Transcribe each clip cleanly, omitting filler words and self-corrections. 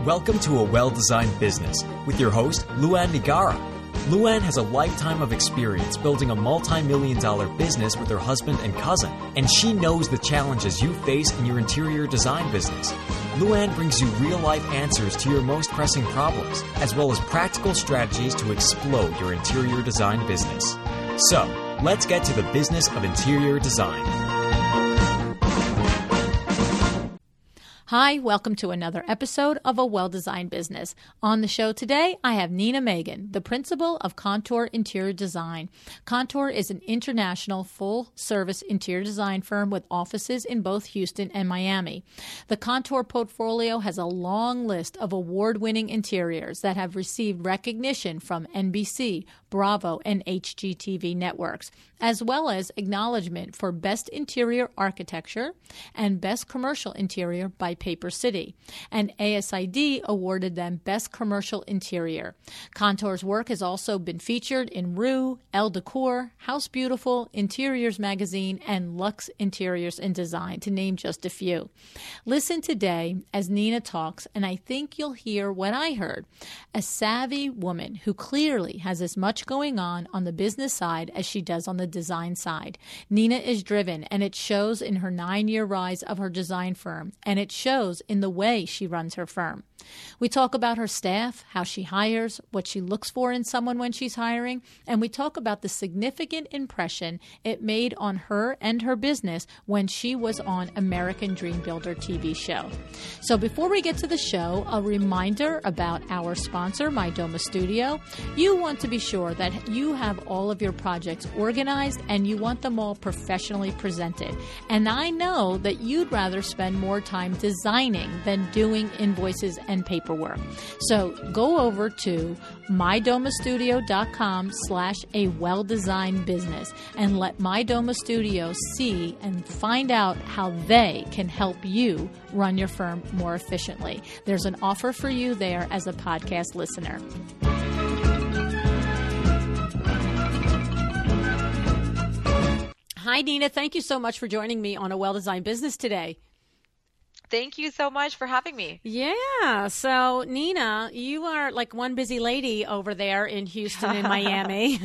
Welcome to A Well-Designed Business with your host, Luann Nigara. Luann has a lifetime of experience building a multi-million-dollar business with her husband and cousin, and she knows the challenges you face in your interior design business. Luann brings you real-life answers to your most pressing problems, as well as practical strategies to explode your interior design business. So, let's get to the business of interior design. Hi, welcome to another episode of A Well-Designed Business. On the show today, I have Nina Megan, the principal of Contour Interior Design. Contour is an international full-service interior design firm with offices in both Houston and Miami. The Contour portfolio has a long list of award-winning interiors that have received recognition from NBC, Bravo, and HGTV networks, as well as acknowledgement for Best Interior Architecture and Best Commercial Interior by Paper City, and ASID awarded them Best Commercial Interior. Contour's work has also been featured in Rue, Elle Decor, House Beautiful, Interiors Magazine, and Luxe Interiors and Design, to name just a few. Listen today as Nina talks, and I think you'll hear what I heard. A savvy woman who clearly has as much going on the business side as she does on the design side. Nina is driven, and it shows in her 9-year rise of her design firm, and it shows in the way she runs her firm. We talk about her staff, how she hires, what she looks for in someone when she's hiring, and we talk about the significant impression it made on her and her business when she was on American Dream Builder TV show. So before we get to the show, a reminder about our sponsor, Mydoma Studio. You want to be sure that you have all of your projects organized and you want them all professionally presented. And I know that you'd rather spend more time designing than doing invoices and paperwork. So go over to mydomastudio.com/awelldesignedbusiness and let Mydoma Studio see and find out how they can help you run your firm more efficiently. There's an offer for you there as a podcast listener. Hi, Nina. Thank you so much for joining me on A Well-Designed Business today. Thank you so much for having me. Yeah. So, Nina, you are like one busy lady over there in Houston and Miami.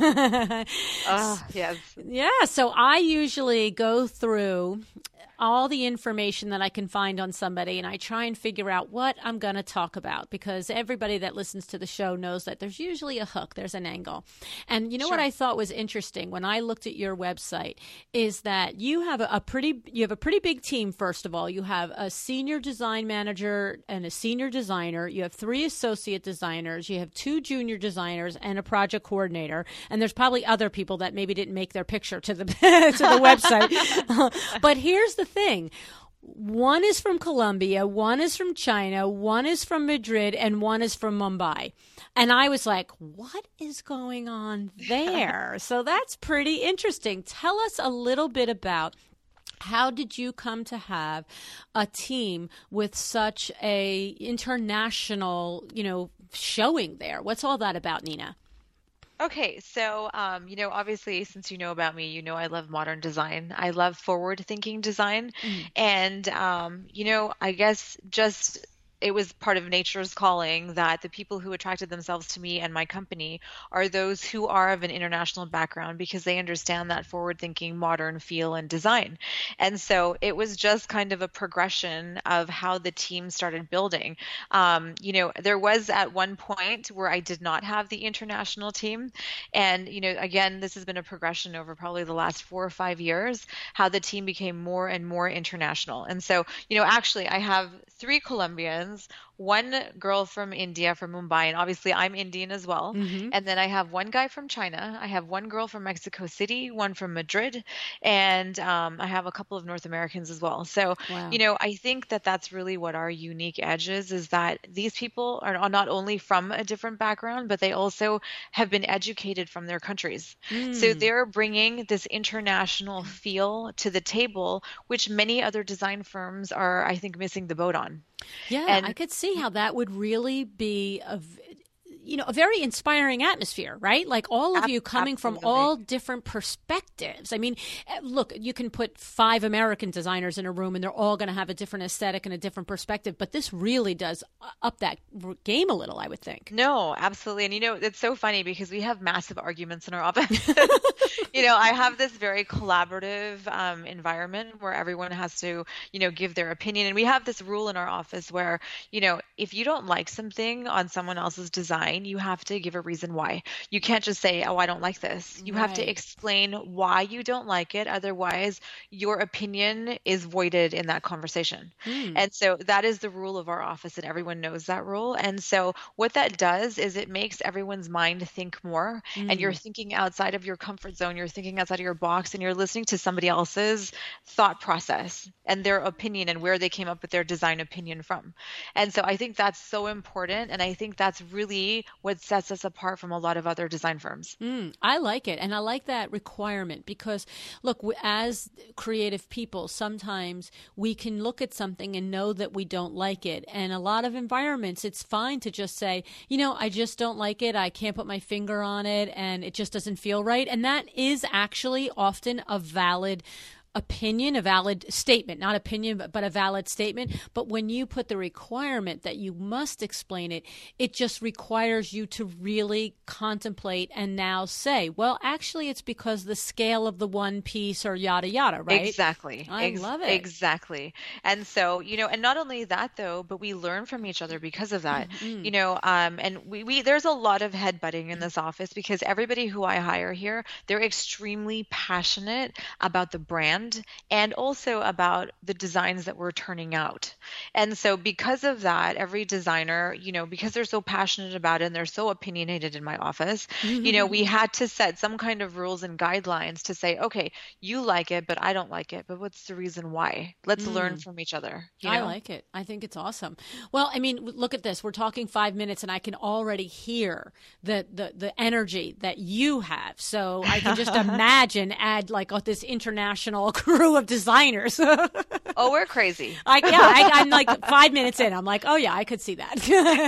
Yes. Yeah. So I usually go through all the information that I can find on somebody, and I try and figure out what I'm going to talk about, because everybody that listens to the show knows that there's usually a hook, there's an angle. And you know what I thought was interesting when I looked at your website is that you have a pretty big team. First of all, you have a senior design manager and a senior designer. You have 3 associate designers. You have 2 junior designers and a project coordinator. And there's probably other people that maybe didn't make their picture to the to the website. But here's the thing. One is from Colombia, one is from China, one is from Madrid, and one is from Mumbai. And I was like, what is going on there? So that's pretty interesting. Tell us a little bit about how did you come to have a team with such a international, showing there? What's all that about, Nina? Okay, so, obviously, since you know about me, I love modern design. I love forward-thinking design. And, I guess just it was part of nature's calling that the people who attracted themselves to me and my company are those who are of an international background, because they understand that forward-thinking modern feel and design. And so it was just kind of a progression of how the team started building. There was at one point where I did not have the international team. And, again, this has been a progression over probably the last 4 or 5 years, how the team became more and more international. And so, actually I have 3 Colombians, one girl from India, from Mumbai, and obviously I'm Indian as well. And then I have one guy from China. I have one girl from Mexico City, one from Madrid, and I have a couple of North Americans as well. So, I think that that's really what our unique edge is that these people are not only from a different background, but they also have been educated from their countries. So they're bringing this international feel to the table, which many other design firms are, I think, missing the boat on. Yeah, and I could see how that would really be a very inspiring atmosphere, right? Like all of you coming from all different perspectives. I mean, look, you can put 5 American designers in a room and they're all going to have a different aesthetic and a different perspective, but this really does up that game a little, I would think. No, absolutely. And it's so funny because we have massive arguments in our office. I have this very collaborative environment where everyone has to, give their opinion. And we have this rule in our office where, if you don't like something on someone else's design, you have to give a reason why. You can't just say, oh, I don't like this. You have to explain why you don't like it. Otherwise, your opinion is voided in that conversation. And so that is the rule of our office, and everyone knows that rule. And so what that does is it makes everyone's mind think more, and you're thinking outside of your comfort zone. You're thinking outside of your box, and you're listening to somebody else's thought process and their opinion and where they came up with their design opinion from. And so I think that's so important. And I think that's really what sets us apart from a lot of other design firms. I like it. And I like that requirement because, look, as creative people, sometimes we can look at something and know that we don't like it. And a lot of environments, it's fine to just say, I just don't like it. I can't put my finger on it and it just doesn't feel right. And that is actually often a valid opinion, a valid statement, not opinion, but a valid statement. But when you put the requirement that you must explain it, it just requires you to really contemplate and now say, well, actually, it's because the scale of the one piece or yada, yada, right? Exactly. I love it. Exactly. And so, and not only that though, but we learn from each other because of that, and we there's a lot of headbutting in this office because everybody who I hire here, they're extremely passionate about the brand and also about the designs that we're turning out. And so because of that, every designer, because they're so passionate about it and they're so opinionated in my office, we had to set some kind of rules and guidelines to say, okay, you like it, but I don't like it. But what's the reason why? Let's learn from each other. I like it. I think it's awesome. Well, I mean, look at this. We're talking 5 minutes and I can already hear the energy that you have. So I can just imagine add like this international crew of designers. Oh, we're crazy. I'm like 5 minutes in. I'm like, oh yeah, I could see that.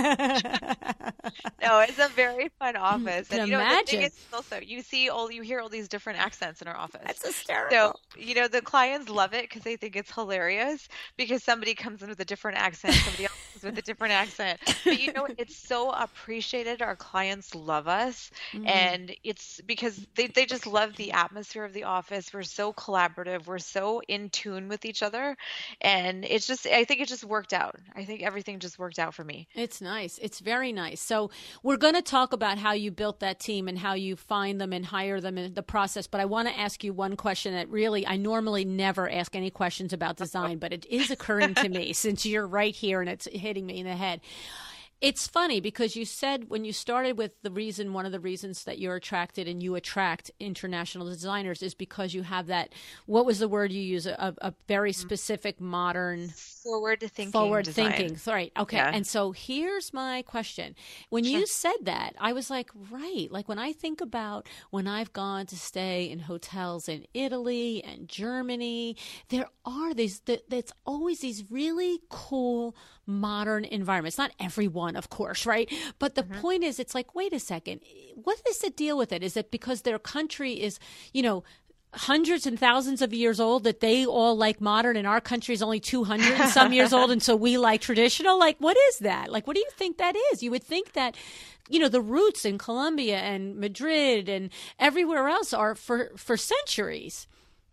No, it's a very fun office. And imagine. The thing is also, you hear all these different accents in our office. That's hysterical. So, the clients love it because they think it's hilarious because somebody comes in with a different accent, somebody else comes with a different accent. But it's so appreciated. Our clients love us. And it's because they just love the atmosphere of the office. We're so collaborative. We're so in tune with each other. And I think it just worked out. I think everything just worked out for me. It's nice. It's very nice. So we're going to talk about how you built that team and how you find them and hire them in the process. But I want to ask you one question that really, I normally never ask any questions about design, but it is occurring to me since you're right here and it's hitting me in the head. It's funny because you said when you started with one of the reasons that you're attracted and you attract international designers is because you have that, what was the word you use? A very specific modern forward thinking. Right. Okay. Yeah. And so here's my question. When you said that, I was like, right. Like when I think about when I've gone to stay in hotels in Italy and Germany, there are there's always these really cool modern environments. Not everyone, of course, right? But the point is, it's like, wait a second, what is the deal with it? Is it because their country is, hundreds and thousands of years old that they all like modern and our country is only 200 and some years old and so we like traditional? Like, what is that? Like, what do you think that is? You would think that, the roots in Colombia and Madrid and everywhere else are for centuries.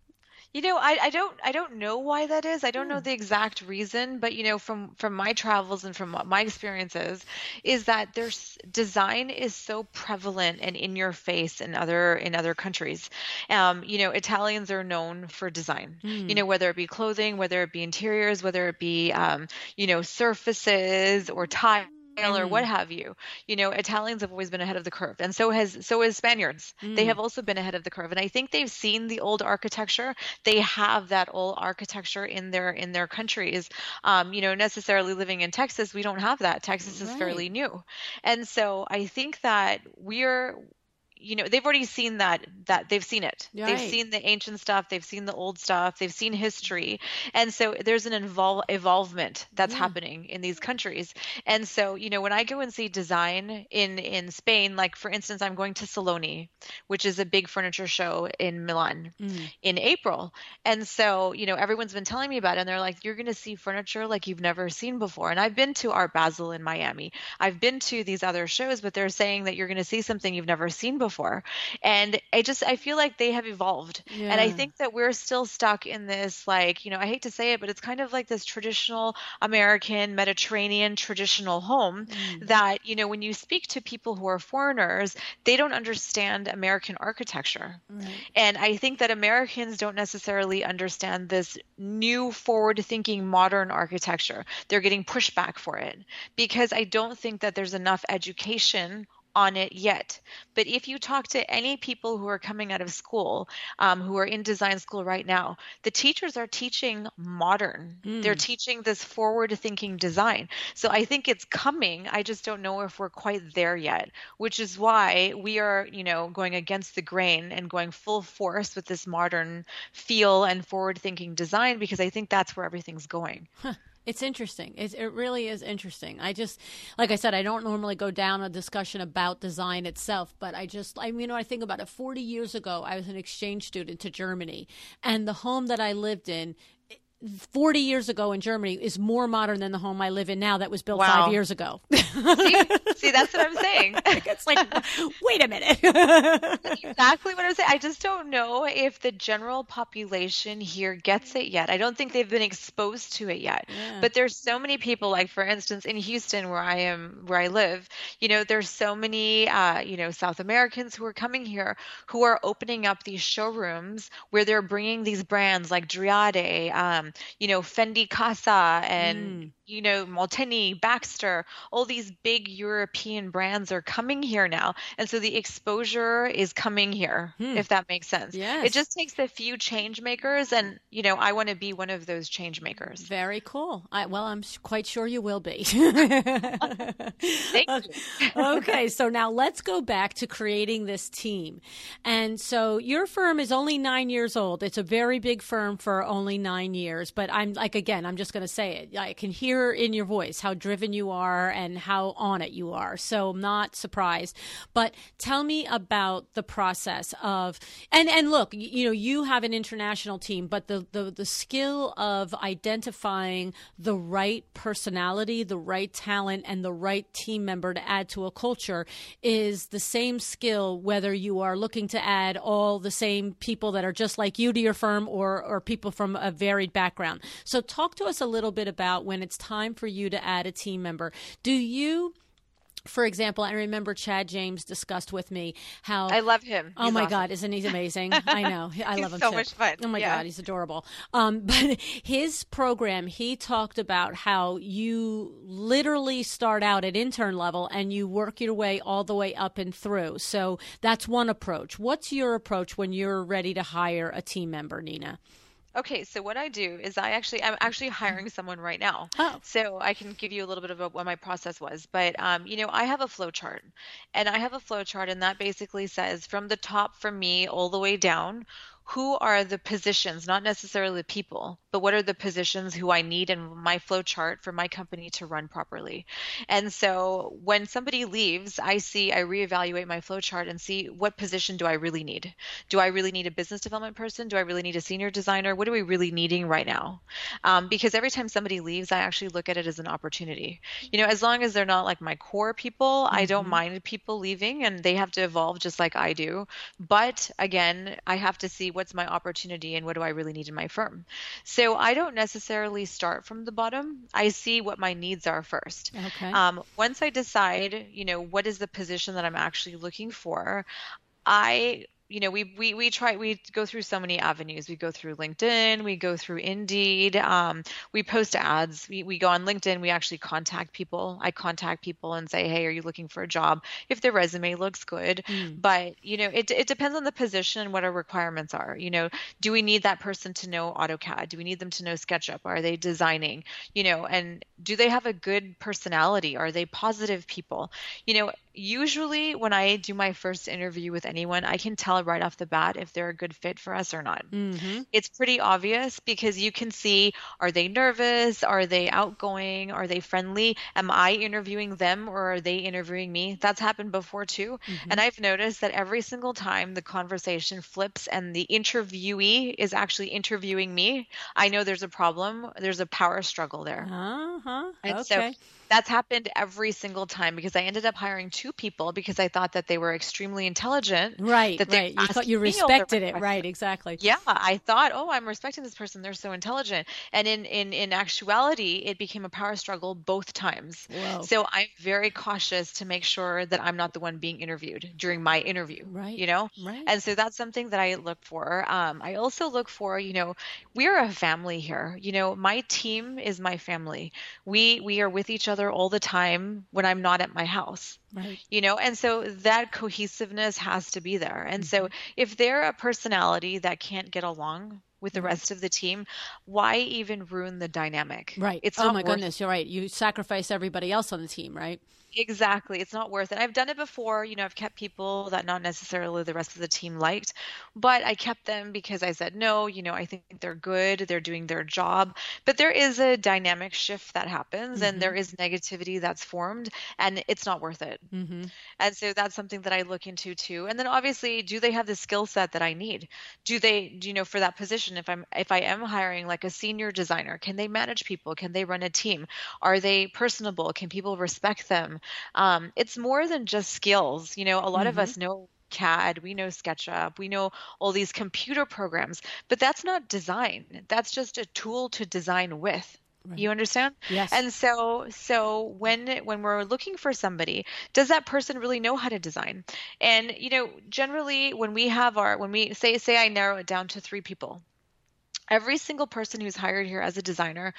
I don't know why that is. I don't know the exact reason, but from my travels and from my experiences, is that there's design is so prevalent and in your face in other countries. Italians are known for design. Whether it be clothing, whether it be interiors, whether it be surfaces or tile or what have you. Italians have always been ahead of the curve, and so is Spaniards. They have also been ahead of the curve, and I think they've seen the old architecture. They have that old architecture in their countries. Necessarily living in Texas, we don't have that. Texas is fairly new, and so I think that we're they've already seen that they've seen it. Right. They've seen the ancient stuff, they've seen the old stuff, they've seen history. And so there's an evolvement that's happening in these countries. And so, when I go and see design in Spain, like for instance, I'm going to Saloni, which is a big furniture show in Milan in April. And so, everyone's been telling me about it, and they're like, you're going to see furniture like you've never seen before. And I've been to Art Basel in Miami. I've been to these other shows, but they're saying that you're going to see something you've never seen before. And I feel like they have evolved. And I think that we're still stuck in this, like, I hate to say it, but it's kind of like this traditional American Mediterranean traditional home that, when you speak to people who are foreigners, they don't understand American architecture. Right. And I think that Americans don't necessarily understand this new forward-thinking modern architecture. They're getting pushback for it because I don't think that there's enough education on it yet. But if you talk to any people who are coming out of school, who are in design school right now, the teachers are teaching modern. They're teaching this forward-thinking design. So I think it's coming. I just don't know if we're quite there yet, which is why we are, going against the grain and going full force with this modern feel and forward-thinking design, because I think that's where everything's going. Huh. It's interesting. It really is interesting. Like I said, I don't normally go down a discussion about design itself, but I think about it. 40 years ago, I was an exchange student to Germany, and the home that I lived in 40 years ago in Germany is more modern than the home I live in now that was built 5 years ago. See, that's what I'm saying. It's like, wait a minute. That's exactly what I'm saying. I just don't know if the general population here gets it yet. I don't think they've been exposed to it yet. Yeah. But there's so many people, like for instance, in Houston, where I live, there's so many, South Americans who are coming here who are opening up these showrooms where they're bringing these brands like Driade, Fendi Casa and, Molteni, Baxter, all these big European brands are coming here now. And so the exposure is coming here, if that makes sense. Yes. It just takes a few change makers. And, I want to be one of those change makers. Very cool. I'm quite sure you will be. Thank you. Okay. So now let's go back to creating this team. And so your firm is only 9 years old. It's a very big firm for only 9 years. But I'm just going to say it. I can hear in your voice how driven you are and how on it you are. So I'm not surprised. But tell me about the process of, and look, you have an international team, but the skill of identifying the right personality, the right talent, and the right team member to add to a culture is the same skill whether you are looking to add all the same people that are just like you to your firm or people from a varied background. So talk to us a little bit about when it's time for you to add a team member. Do you, for example, I remember Chad James discussed with me how I love him. Oh my God, isn't he amazing? I know. I love him so too. much fun. Oh my God, he's adorable. But his program, he talked about how you literally start out at intern level and you work your way all the way up and through. So that's one approach. What's your approach when you're ready to hire a team member, Nina? Okay, so what I do is I'm actually hiring someone right now. Oh. So I can give you a little bit about what my process was. But, I have a flow chart. And I have a flow chart, and that basically says from the top from me all the way down, who are the positions, not necessarily the people, but what are the positions who I need in my flow chart for my company to run properly. And so when somebody leaves, I reevaluate my flow chart and see what position do I really need. Do I really need a business development person? Do I really need a senior designer? What are we really needing right now? Because every time somebody leaves, I actually look at it as an opportunity. As long as they're not like my core people, I don't mind people leaving, and they have to evolve just like I do. But again, I have to see what's my opportunity and what do I really need in my firm. So I don't necessarily start from the bottom. I see what my needs are first. Okay. Once I decide, what is the position that I'm actually looking for, we go through so many avenues. We go through LinkedIn, we go through Indeed, we post ads, we go on LinkedIn, we actually contact people. I contact people and say, hey, are you looking for a job? If their resume looks good, but it depends on the position and what our requirements are. Do we need that person to know AutoCAD? Do we need them to know SketchUp? Are they designing? And do they have a good personality? Are they positive people? Usually when I do my first interview with anyone, I can tell right off the bat if they're a good fit for us or not. Mm-hmm. It's pretty obvious because you can see, are they nervous? Are they outgoing? Are they friendly? Am I interviewing them or are they interviewing me? That's happened before too. Mm-hmm. And I've noticed that every single time the conversation flips and the interviewee is actually interviewing me, I know there's a problem. There's a power struggle there. Uh-huh. And so Okay. that's happened every single time because I ended up hiring two people because I thought that they were extremely intelligent, Right, that they right. were You thought you asking me all the respected right it. Right, questions. exactly. Yeah, I thought, oh, I'm respecting this person. They're so intelligent. And in actuality, it became a power struggle both times. Whoa. So I'm very cautious to make sure that I'm not the one being interviewed during my interview, Right, you know? right. And so that's something that I look for. I also look for, we're a family here. My team is my family. We are with each other all the time when I'm not at my house. Right. And so that cohesiveness has to be there. And Mm-hmm. so if they're a personality that can't get along with the Right. rest of the team, why even ruin the dynamic? Right. It's Oh not my worth goodness, you're right. You sacrifice everybody else on the team, right? Exactly. It's not worth it. I've done it before. I've kept people that not necessarily the rest of the team liked, but I kept them because I said, no, I think they're good. They're doing their job. But there is a dynamic shift that happens and Mm-hmm. there is negativity that's formed and it's not worth it. Mm-hmm. And so that's something that I look into too. And then obviously, do they have the skill set that I need? For that position, if I am hiring like a senior designer, can they manage people? Can they run a team? Are they personable? Can people respect them? It's more than just skills. A lot of Mm-hmm. us know CAD, we know SketchUp, we know all these computer programs, but that's not design. That's just a tool to design with. You Right. understand? Yes. And so when we're looking for somebody, does that person really know how to design? And generally when we say I narrow it down to 3 people, every single person who's hired here as a designer,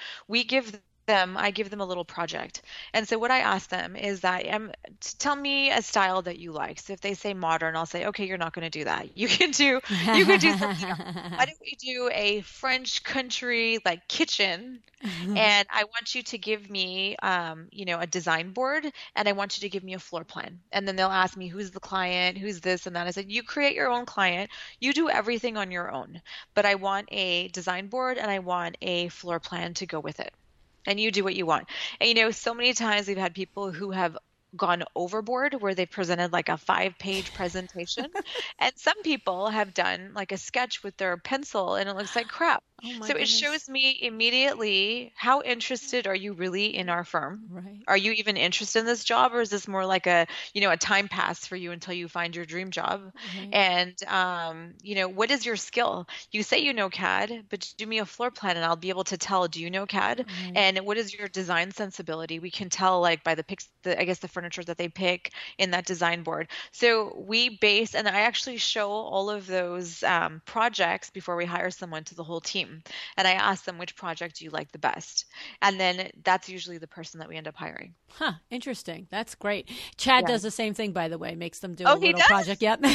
I give them a little project. And so what I ask them is that tell me a style that you like. So if they say modern, I'll say, okay, you're not going to do that. You can do something else. Why don't we do a French country like kitchen? And I want you to give me, a design board, and I want you to give me a floor plan. And then they'll ask me, who's the client, who's this and that. I said, you create your own client. You do everything on your own. But I want a design board and I want a floor plan to go with it. And you do what you want. And so many times we've had people who have gone overboard where they presented like a 5-page presentation. And some people have done like a sketch with their pencil and it looks like crap. Oh my So it goodness. shows me immediately, how interested are you really in our firm? Right. Are you even interested in this job, or is this more like a time pass for you until you find your dream job? Right. And what is your skill? You say you know CAD, but do me a floor plan and I'll be able to tell, do you know CAD? Right. And what is your design sensibility? We can tell like by the furniture that they pick in that design board. So and I actually show all of those projects before we hire someone to the whole team. And I ask them, which project do you like the best? And then that's usually the person that we end up hiring. Huh. Interesting. That's great. Chad Yeah. does the same thing, by the way. Makes them do Oh, a he little does? project. Yep.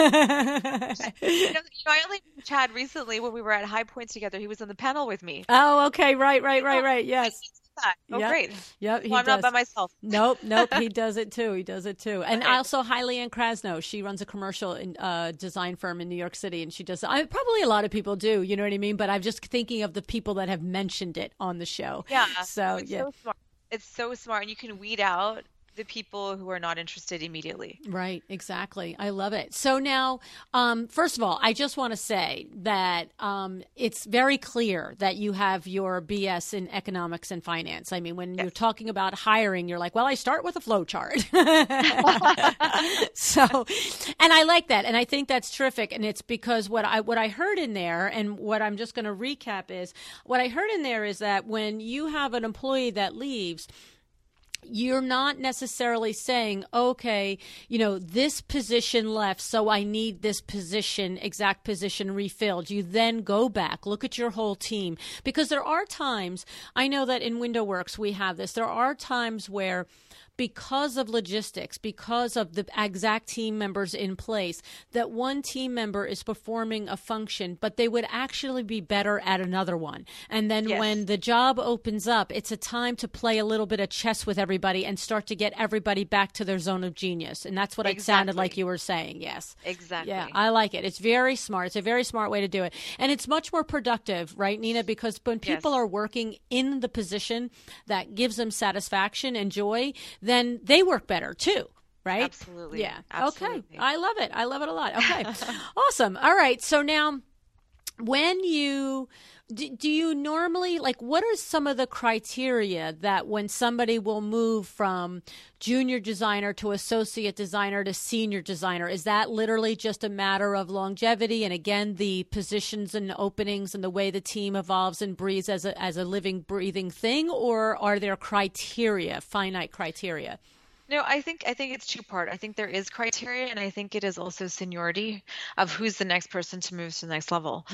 I only met Chad recently when we were at High Point together. He was on the panel with me. Oh, okay. Right. Yes. Oh, Yep. great. Yep. He Well, I'm not does. by myself. Nope. He does it too. And Okay. also Hylianne Krasno, she runs a commercial design firm in New York City, and she does. Probably a lot of people do, you know what I mean? But I'm just thinking of the people that have mentioned it on the show. Yeah. So It's yeah. so smart. It's so smart. And you can weed out the people who are not interested immediately. Right, exactly. I love it. So now, first of all, I just want to say that it's very clear that you have your BS in economics and finance. I mean, when you're talking about hiring, you're like, well, I start with a flow chart. So, and I like that. And I think that's terrific. And it's because what I heard in there, and what I'm just going to recap is, what I heard in there is that when you have an employee that leaves, you're not necessarily saying, okay, this position left, so I need this exact position refilled. You then go back, look at your whole team. Because there are times, I know that in WindowWorks we have this, there are times where because of logistics, because of the exact team members in place, that one team member is performing a function, but they would actually be better at another one. And then when the job opens up, it's a time to play a little bit of chess with everybody and start to get everybody back to their zone of genius. And that's what it sounded like you were saying. Yes. Exactly. Yeah, I like it. It's very smart. It's a very smart way to do it. And it's much more productive, right, Nina? Because when people are working in the position that gives them satisfaction and joy, then they work better too. Right? Absolutely. Yeah. Absolutely. Okay. I love it. I love it a lot. Okay. Awesome. All right. So now, when you do you normally, like, what are some of the criteria that when somebody will move from junior designer to associate designer to senior designer, is that literally just a matter of longevity and, again, the positions and openings and the way the team evolves and breathes as a living, breathing thing, or are there criteria, finite criteria? No, I think it's two-part. I think there is criteria, and I think it is also seniority of who's the next person to move to the next level.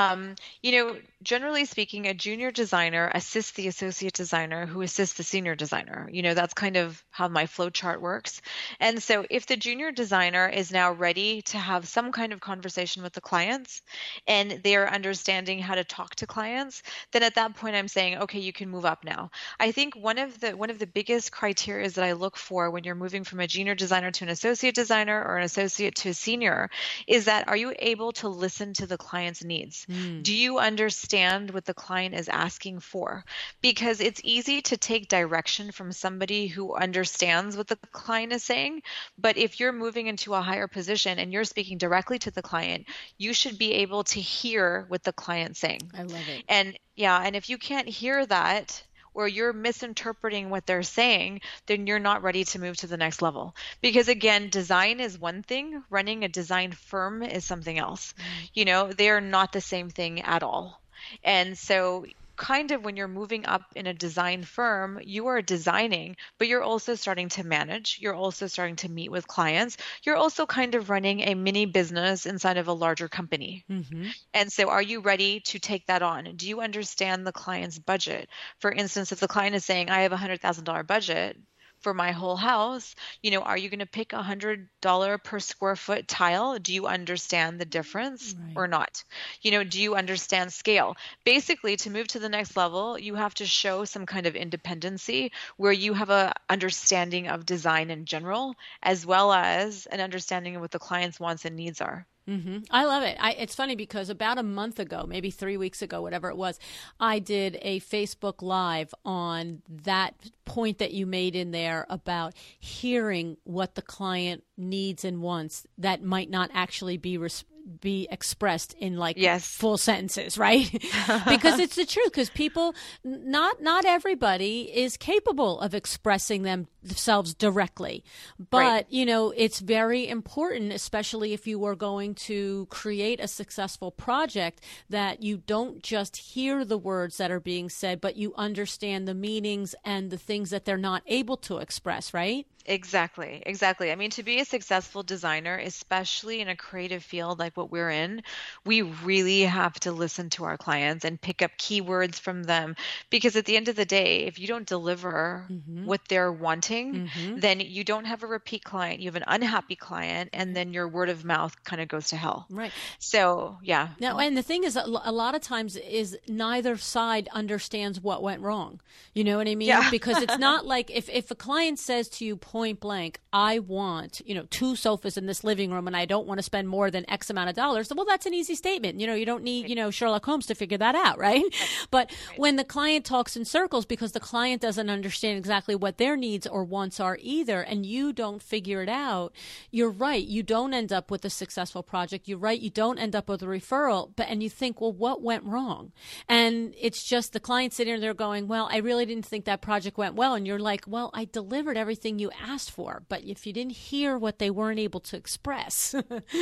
Generally speaking, a junior designer assists the associate designer who assists the senior designer. That's kind of how my flow chart works. And so if the junior designer is now ready to have some kind of conversation with the clients and they're understanding how to talk to clients, then at that point I'm saying, okay, you can move up now. I think one of the biggest criteria that I look for when you're moving from a junior designer to an associate designer or an associate to a senior is that, are you able to listen to the client's needs? Do you understand what the client is asking for? Because it's easy to take direction from somebody who understands what the client is saying, but if you're moving into a higher position and you're speaking directly to the client, you should be able to hear what the client's saying. I love it. And if you can't hear that, or you're misinterpreting what they're saying, then you're not ready to move to the next level. Because again, design is one thing, running a design firm is something else. They are not the same thing at all. And so kind of when you're moving up in a design firm, you are designing, but you're also starting to manage. You're also starting to meet with clients. You're also kind of running a mini business inside of a larger company. And so are you ready to take that on? Do you understand the client's budget? For instance, if the client is saying, I have $100,000 budget for my whole house, are you going to pick $100 per square foot tile? Do you understand the difference or not? Do you understand scale? Basically, to move to the next level, you have to show some kind of independency where you have a understanding of design in general, as well as an understanding of what the client's wants and needs are. I love it. It's funny because about a month ago, maybe 3 weeks ago, whatever it was, I did a Facebook Live on that point that you made in there about hearing what the client needs and wants that might not actually be expressed in full sentences, right? Because it's the truth. Because people, not everybody is capable of expressing themselves directly, but it's very important, especially if you are going to create a successful project, that you don't just hear the words that are being said, but you understand the meanings and the things that they're not able to express, right? Exactly. I mean, to be a successful designer, especially in a creative field like what we're in, we really have to listen to our clients and pick up keywords from them. Because at the end of the day, if you don't deliver what they're wanting, then you don't have a repeat client. You have an unhappy client, and then your word of mouth kind of goes to hell. Right. So, yeah. Now, and the thing is, a lot of times is neither side understands what went wrong. You know what I mean? Yeah. Because it's not like if a client says to you, point blank, I want, 2 sofas in this living room and I don't want to spend more than X amount of dollars. Well, that's an easy statement. You don't need, Sherlock Holmes to figure that out, right? But when the client talks in circles because the client doesn't understand exactly what their needs or wants are either, and you don't figure it out, you're right. You don't end up with a successful project. You're right. You don't end up with a referral, and you think, well, what went wrong? And it's just the client sitting there going, well, I really didn't think that project went well. And you're like, well, I delivered everything you asked for, but if you didn't hear what they weren't able to express.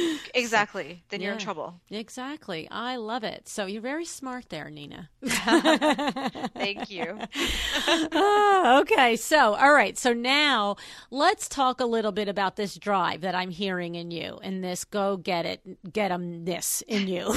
Exactly. Then you're in trouble. Exactly. I love it. So you're very smart there, Nina. Thank you. Okay. So, all right. So So now let's talk a little bit about this drive that I'm hearing in you and this go get it, get 'em-ness in you.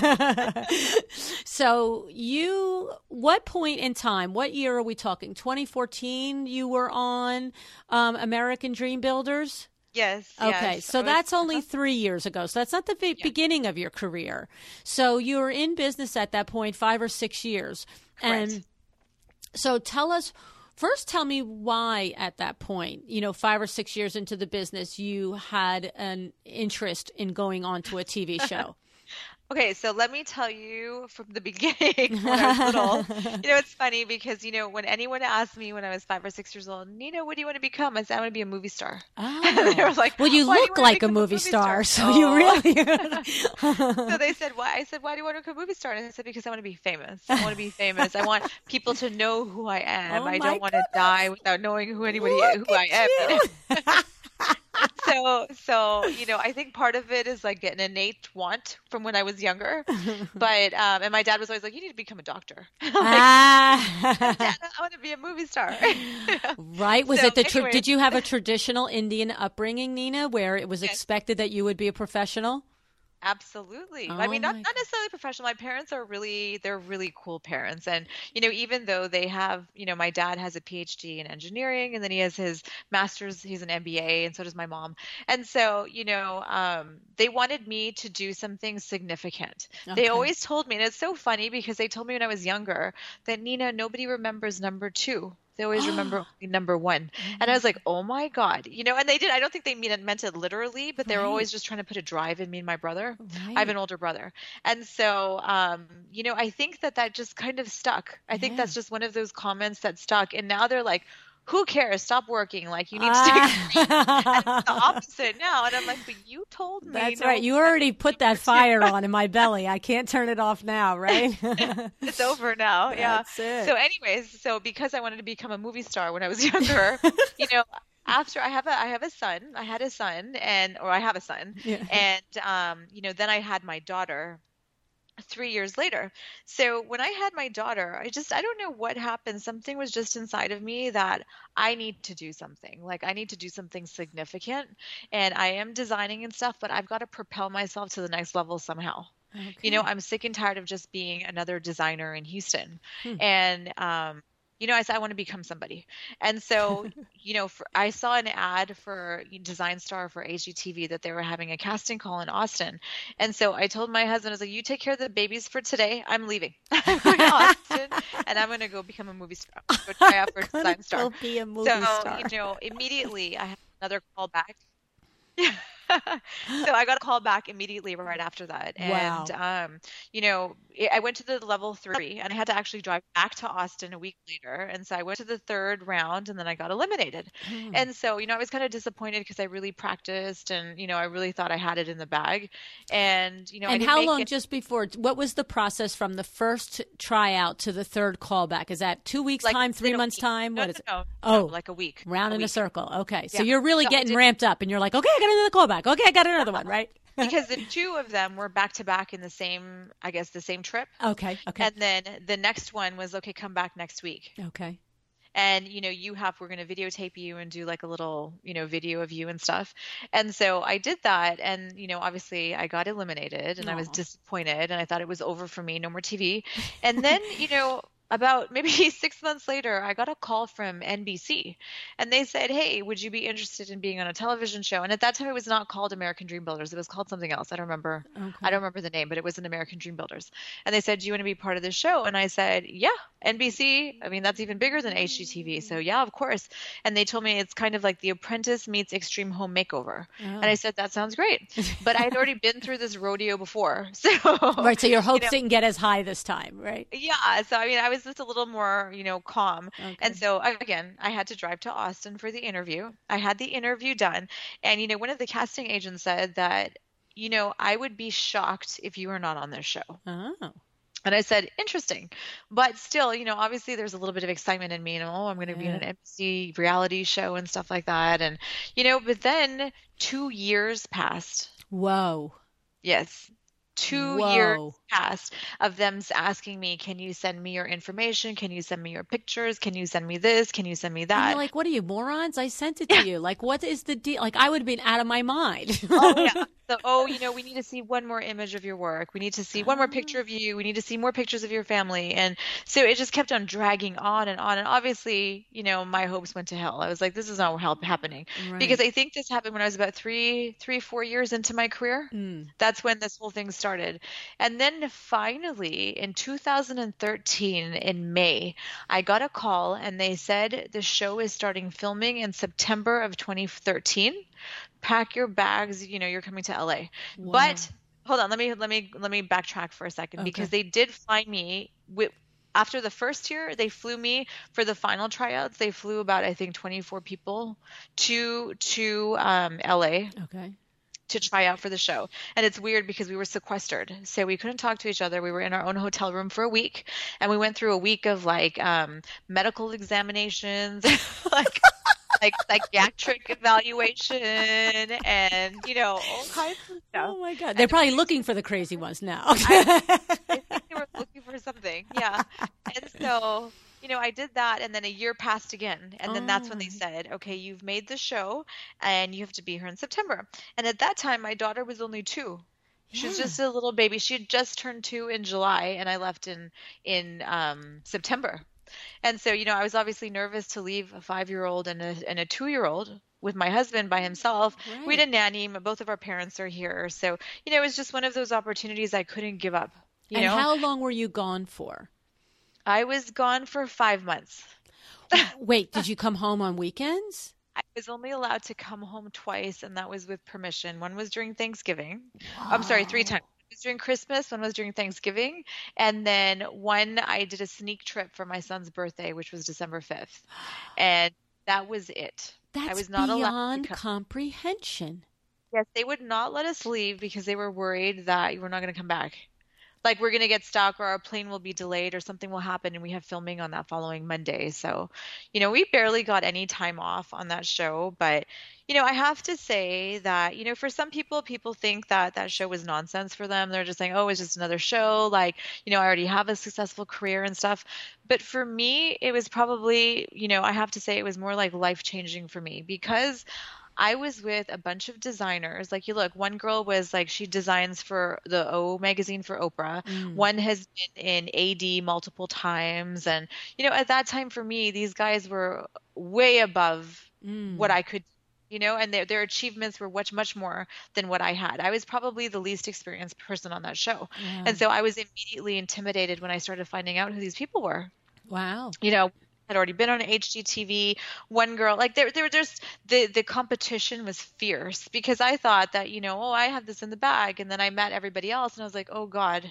So what point in time, what year are we talking? 2014 you were on American Dream Builders? Yes. Okay, yes. so that's only 3 years ago. So that's not the beginning of your career. So you were in business at that point 5 or 6 years. Correct. And so tell me why at that point, 5 or 6 years into the business, you had an interest in going on to a TV show. Okay, so let me tell you from the beginning when I was little. It's funny because, when anyone asked me when I was 5 or 6 years old, Nina, what do you want to become? I said, I want to be a movie star. Oh. They were like, well, you why do look wanna like a become movie star, so Oh. you really... So they said, why? I said, why do you want to become a movie star? And I said, because I want to be famous. I want to be famous. I want people to know who I am. Oh I my don't want to die without knowing who anybody who I am. So, I think part of it is like an innate want from when I was younger. But, and my dad was always like, you need to become a doctor. Dad, I want to be a movie star. Right. Was So, it anyway. did you have a traditional Indian upbringing, Nina, where it was expected that you would be a professional? Absolutely. Oh I mean, not my necessarily professional. My parents they're really cool parents. And, even though they have, my dad has a PhD in engineering and then he has his master's, he's an MBA, and so does my mom. And so, they wanted me to do something significant. Okay. They always told me, and it's so funny because they told me when I was younger that, Nina, nobody remembers number 2. They always remember only number 1. And I was like, oh my God, and they did. I don't think they meant it literally, but they were always just trying to put a drive in me and my brother. Right. I have an older brother. And so, I think that just kind of stuck. I think that's just one of those comments that stuck. And now they're like, who cares? Stop working. Like, you need to take and it's the opposite now. And I'm like, but you told me. That's no, right. You already put that fire on in my belly. I can't turn it off now, right? It's over now. Yeah. That's it. So anyways, because I wanted to become a movie star when I was younger, after I have a son, I had a son or I have a son. Yeah. And, then I had my daughter 3 years later. So when I had my daughter, I don't know what happened. Something was just inside of me that I need to do something. Like, I need to do something significant, and I am designing and stuff, but I've got to propel myself to the next level somehow. Okay. I'm sick and tired of just being another designer in Houston. And, I said, I want to become somebody. And so, I saw an ad for Design Star for HGTV that they were having a casting call in Austin. And so I told my husband, I was like, you take care of the babies for today. I'm leaving. I'm going to Austin and I'm going to go become a movie star. Go try out for Design Star. Go be a movie star. Immediately I had another call back. So I got a call back immediately right after that. Wow. And, I went to the level 3 and I had to actually drive back to Austin a week later. And so I went to the 3rd round and then I got eliminated. And so, I was kind of disappointed because I really practiced and, I really thought I had it in the bag. And, I And didn't how make long it. just before, what was the process from the first tryout to the 3rd callback? Is that 2 weeks time, 3 months time? No, What is it? no, Oh, like a week. round in a week. circle. Okay. So Yeah. you're really So I getting did- ramped up and you're like, okay, I got another callback. Okay, I got another one, right? Because the 2 of them were back to back in the same trip. Okay. Okay. And then the next one was, okay, come back next week. Okay. And, we're going to videotape you and do like a little, video of you and stuff. And so I did that. And, obviously I got eliminated and I was Aw. disappointed and I thought it was over for me. No more TV. And then, about maybe 6 months later, I got a call from NBC and they said, hey, would you be interested in being on a television show? And at that time, it was not called American Dream Builders. It was called something else. I don't remember. Okay. I don't remember the name, but it was an American Dream Builders. And they said, do you want to be part of this show? And I said, yeah, NBC. I mean, that's even bigger than HGTV. So yeah, of course. And they told me it's kind of like The Apprentice meets Extreme Home Makeover. Oh. And I said, that sounds great. But I had already been through this rodeo before. So Right. So your hopes didn't get as high this time, right? yeah. So, I was just a little more, calm. Okay. And so again, I had to drive to Austin for the interview. I had the interview done. And, one of the casting agents said that, I would be shocked if you were not on this show. Oh. And I said, interesting. But still, obviously there's a little bit of excitement in me, I'm going to be in an NBC reality show and stuff like that. And, but then 2 years passed. Whoa. Yes. 2 years Whoa. passed of them asking me, can you send me your information? Can you send me your pictures? Can you send me this? Can you send me And you're that? like, what are you, morons? I sent it to you. Like, what is the deal? Like, I would have been out of my mind. Oh yeah. So, we need to see one more image of your work. We need to see one more picture of you. We need to see more pictures of your family. And so it just kept on dragging on and on. And obviously, my hopes went to hell. I was like, this is not happening. Because Right. I think this happened when I was about 4 years into my career. Mm. That's when this whole thing started. And then finally in 2013 in May, I got a call and they said the show is starting filming in September of 2013. Pack your bags, you're coming to LA. Wow. But hold on, let me backtrack for a second because Okay. they did fly me after the first year. They flew me for the final tryouts. They flew about, I think, 24 people to LA Okay. to try out for the show. And it's weird because we were sequestered. So we couldn't talk to each other. We were in our own hotel room for a week, and we went through a week of medical examinations, like psychiatric evaluation, and all kinds of stuff. Oh my God. They're probably looking for the crazy ones now. I think they were looking for something. Yeah. And so, I did that, and then a year passed again. And then that's when they said, okay, you've made the show and you have to be here in September. And at that time, my daughter was only 2. She was Yeah. just a little baby. She had just turned 2 in July, and I left in September. And so, I was obviously nervous to leave a 5-year-old and a 2-year-old with my husband by himself. We Right. had a nanny. Both of our parents are here. So, it was just one of those opportunities I couldn't give up. And how long were you gone for? I was gone for 5 months. Wait, did you come home on weekends? I was only allowed to come home twice, and that was with permission. One was during Thanksgiving. I'm sorry, 3 times. One was during Christmas, one was during Thanksgiving, and then one I did a sneak trip for my son's birthday, which was December 5th. And that was it. I That's was not allowed to beyond come. comprehension. Yes, they would not let us leave because they were worried that we're not going to come back. Like we're going to get stuck or our plane will be delayed or something will happen and we have filming on that following Monday. So, we barely got any time off on that show. But, I have to say that, for some people, people think that that show was nonsense for them. They're just saying, oh, it's just another show. Like, I already have a successful career and stuff. But for me, it was probably, I have to say it was more like life-changing for me because I was with a bunch of designers. Like, you look, one girl was like, she designs for the O magazine for Oprah. One has been in AD multiple times. And, at that time for me, these guys were way above what I could, and their achievements were much more than what I had. I was probably the least experienced person on that show. Yeah. And so I was immediately intimidated when I started finding out who these people were. Wow. Had already been on HGTV. One girl, like there's the competition was fierce because I thought that, I have this in the bag. And then I met everybody else and I was like, oh God,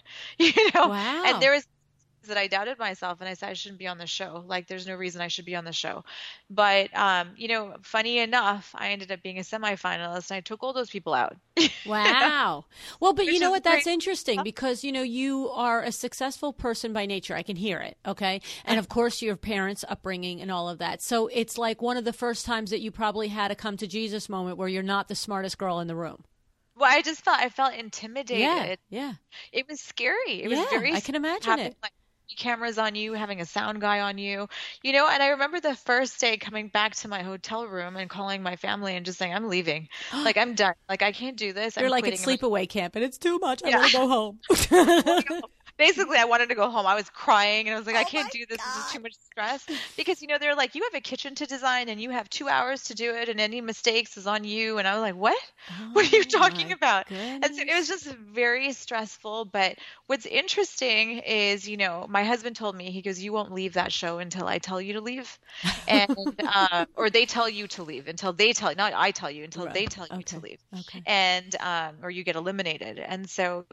Wow. and there was that I doubted myself and I said I shouldn't be on the show. Like there's no reason I should be on the show. But funny enough, I ended up being a semifinalist and I took all those people out. Wow. Well, but you Which know is what? That's great. interesting because, you are a successful person by nature. I can hear it. Okay. And of course, your parents' upbringing and all of that. So it's like one of the first times that you probably had a come to Jesus moment where you're not the smartest girl in the room. Well, I felt intimidated. Yeah. Yeah. It was scary. It Yeah, was very I can imagine having, it. like, cameras on you, having a sound guy on you, and I remember the first day coming back to my hotel room and calling my family and just saying, I'm leaving. Like, I'm done. Like, I can't do this. You're I'm like quitting. at sleepaway camp and it's too much. I Yeah. want to go home. Basically, I wanted to go home. I was crying and I was like, I Oh can't my do this. This God. is too much stress. Because, they're like, you have a kitchen to design and you have 2 hours to do it and any mistakes is on you. And I was like, what? What are you talking my about? And so it was goodness. just very stressful. But what's interesting is, my husband told me, he goes, you won't leave that show until I tell you to leave. And, or they tell you to leave until they tell you, not I tell you, until they tell you to leave. Okay. And, or you get eliminated. And so,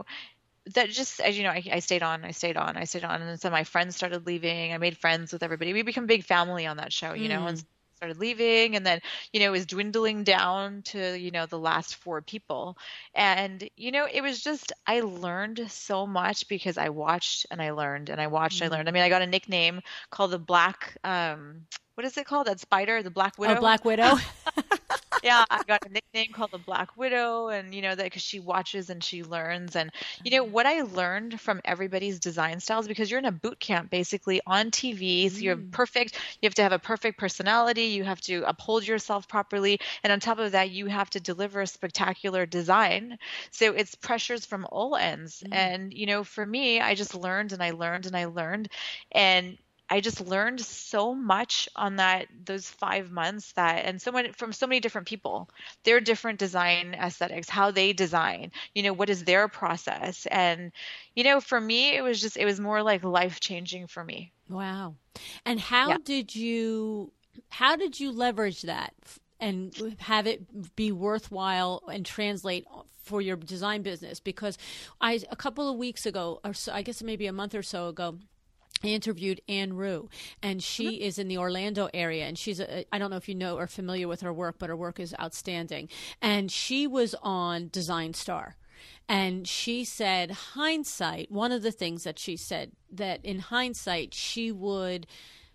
that just, as you know, I stayed on. And then so my friends started leaving. I made friends with everybody. We become a big family on that show, and started leaving. And then, it was dwindling down to, the last 4 people. And, it was just, I learned so much because I watched and I learned and I watched, I learned. I mean, I got a nickname called the Black, what is it called? That spider, the Black Widow. Oh, Black Widow. Yeah, I got a nickname called the Black Widow, and that because she watches and she learns. And what I learned from everybody's design styles, because you're in a boot camp basically on TV, so you have to have a perfect personality, you have to uphold yourself properly, and on top of that, you have to deliver a spectacular design. So it's pressures from all ends. And for me, I just learned and I learned and I learned, and I just learned so much on those 5 months and from so many different people, their different design aesthetics, how they design, what is their process. And, for me, it was more like life-changing for me. Wow. And how did you leverage that and have it be worthwhile and translate for your design business? Because a couple of weeks ago, or so, I guess maybe a month or so ago, I interviewed Anne Rue, and she is in the Orlando area, and I don't know if you know or familiar with her work, but her work is outstanding. And she was on Design Star. And she said, one of the things that she said, that in hindsight, she would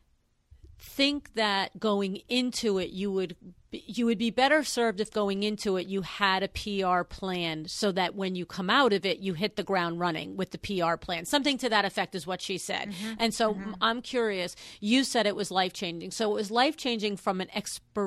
think that going into it, you would be better served if going into it you had a PR plan, so that when you come out of it, you hit the ground running with the PR plan. Something to that effect is what she said. And so I'm curious, you said it was life-changing. So it was life-changing from an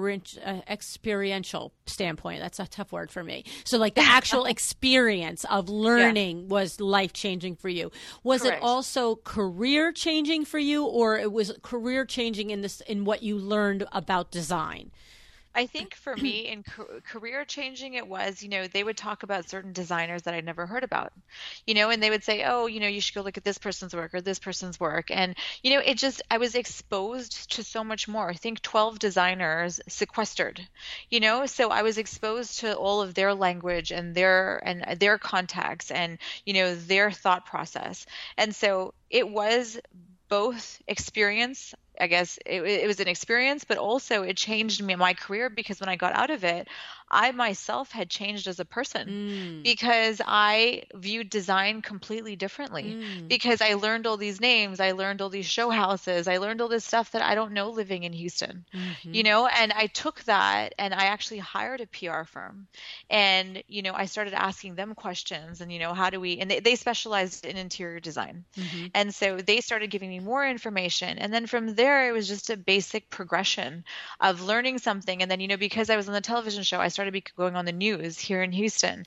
experiential standpoint. That's a tough word for me. So like the actual experience of learning was life-changing for you. Was Correct. It also career-changing for you, or it was career-changing in what you learned about design? I think for me, in career changing, it was, they would talk about certain designers that I'd never heard about, and they would say, oh, you should go look at this person's work or this person's work. And, I was exposed to so much more. I think 12 designers sequestered, so I was exposed to all of their language and their contacts and, their thought process. And so it was both experience. I guess it was an experience, but also it changed my career, because when I got out of it, I myself had changed as a person because I viewed design completely differently, because I learned all these names, I learned all these show houses, I learned all this stuff that I don't know living in Houston, and I took that and I actually hired a PR firm, and, I started asking them questions, and, how do we, and they specialized in interior design. And so they started giving me more information. And then from there, it was just a basic progression of learning something. And then, because I was on the television show, I started going on the news here in Houston.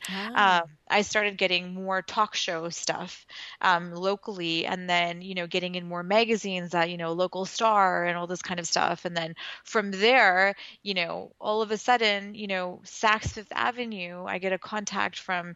I started getting more talk show stuff locally, and then, getting in more magazines, Local Star and all this kind of stuff. And then from there, all of a sudden, Saks Fifth Avenue, I get a contact from,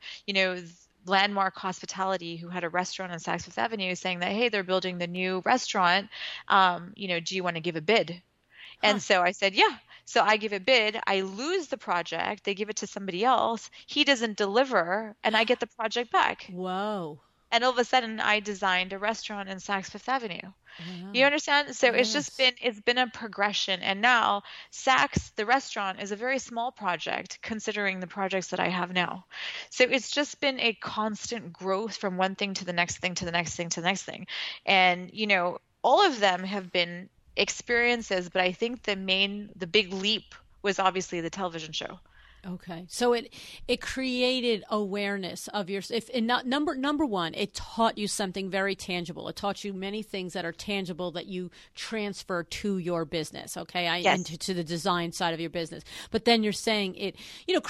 Landmark Hospitality, who had a restaurant on Saks Fifth Avenue, saying that, hey, they're building the new restaurant. Do you want to give a bid? And so I said, yeah. So I give a bid. I lose the project. They give it to somebody else. He doesn't deliver, and I get the project back. Whoa. And all of a sudden, I designed a restaurant in Saks Fifth Avenue. Wow. You understand? So it's been a progression. And now Saks, the restaurant, is a very small project considering the projects that I have now. So it's just been a constant growth from one thing to the next thing to the next thing to the next thing. And, all of them have been experiences, but I think the big leap was obviously the television show. Okay, so it created awareness of your. Number one, it taught you something very tangible. It taught you many things that are tangible that you transfer to your business. Okay, and to the design side of your business. But then you're saying it,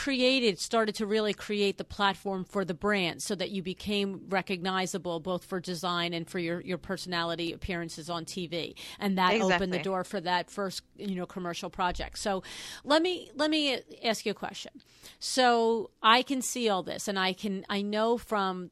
started to really create the platform for the brand, so that you became recognizable both for design and for your personality appearances on TV, and that opened the door for that first commercial project. So let me ask you a question. So I can see all this, and I know from,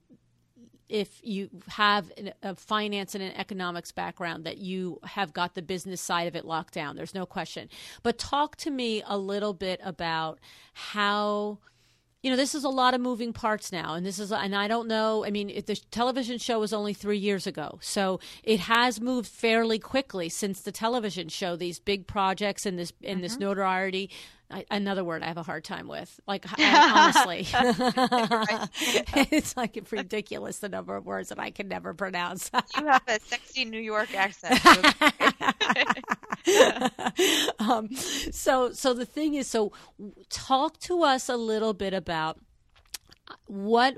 if you have a finance and an economics background, that you have got the business side of it locked down. There's no question. But talk to me a little bit about how, this is a lot of moving parts now, and I don't know. I mean, the television show was only 3 years ago, so it has moved fairly quickly since the television show. These big projects and this notoriety. Another word I have a hard time with. Like, honestly, it's like ridiculous the number of words that I can never pronounce. You have a sexy New York accent. So the thing is, talk to us a little bit about what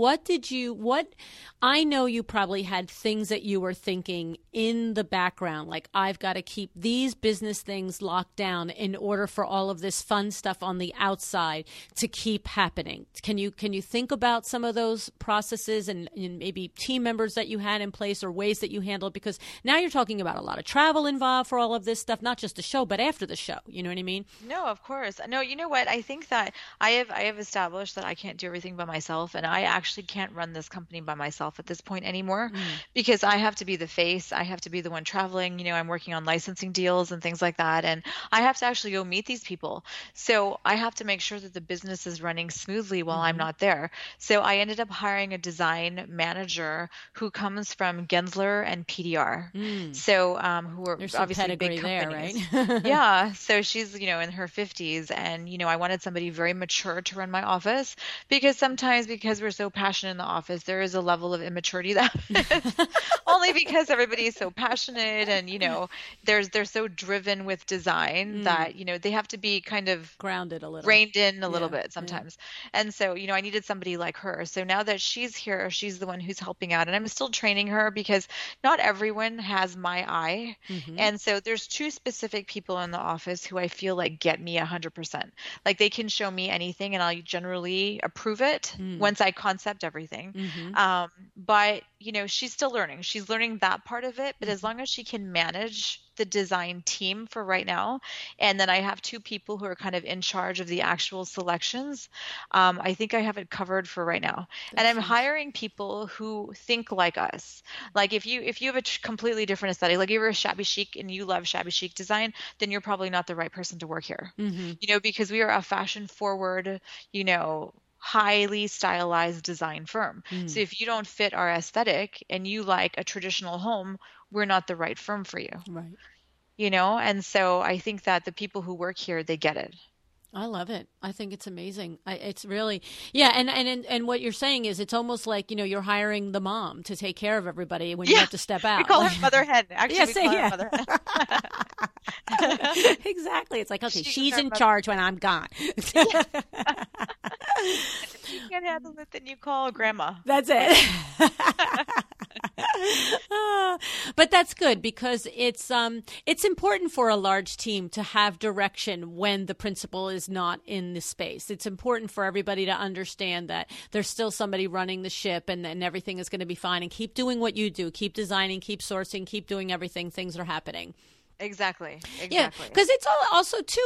I know you probably had things that you were thinking in the background, like I've got to keep these business things locked down in order for all of this fun stuff on the outside to keep happening. Can you think about some of those processes and maybe team members that you had in place or ways that you handled? Because now you're talking about a lot of travel involved for all of this stuff, not just the show, but after the show. You know what I mean? No, of course. No, you know what? I think that I have established that I can't do everything by myself, and I actually can't run this company by myself at this point anymore because I have to be the face. I have to be the one traveling. You know, I'm working on licensing deals and things like that, and I have to actually go meet these people. So I have to make sure that the business is running smoothly while I'm not there. So I ended up hiring a design manager who comes from Gensler and PDR. So who are There's obviously big companies. There, right? Yeah. So she's, you know, in her 50s, and, you know, I wanted somebody very mature to run my office because sometimes because we're so passionate in the office, there is a level of immaturity that only because everybody is so passionate and, you know, they're so driven with design that, you know, they have to be kind of grounded a little, reined in a little bit sometimes. And so, you know, I needed somebody like her. So now that she's here, she's the one who's helping out, and I'm still training her because not everyone has my eye. And so there's two specific people in the office who I feel like get me 100%. Like they can show me anything and I'll generally approve it once I concept everything. But, you know, she's still learning. She's learning that part of it. But as long as she can manage the design team for right now, and then I have two people who are kind of in charge of the actual selections, I think I have it covered for right now. And I'm hiring people who think like us. Like if you have a completely different aesthetic, like if you're a shabby chic and you love shabby chic design, then you're probably not the right person to work here. You know, because we are a fashion forward, you know, highly stylized design firm. So if you don't fit our aesthetic and you like a traditional home, we're not the right firm for you. Right. You know, and so I think that the people who work here, they get it. I love it. I think it's amazing. It's really, yeah. And what you're saying is it's almost like, you know, you're hiring the mom to take care of everybody when you have to step out. We call her Mother Hen. Actually, we call her Mother Hen. Exactly. It's like, okay, she's in charge when I'm gone. If you can't handle it, then you call grandma. That's it. But that's good because it's important for a large team to have direction when the principal is not in the space. It's important for everybody to understand that there's still somebody running the ship and everything is going to be fine, and keep doing what you do. Keep designing, keep sourcing, keep doing everything. Things are happening. Exactly. Yeah, because it's also too.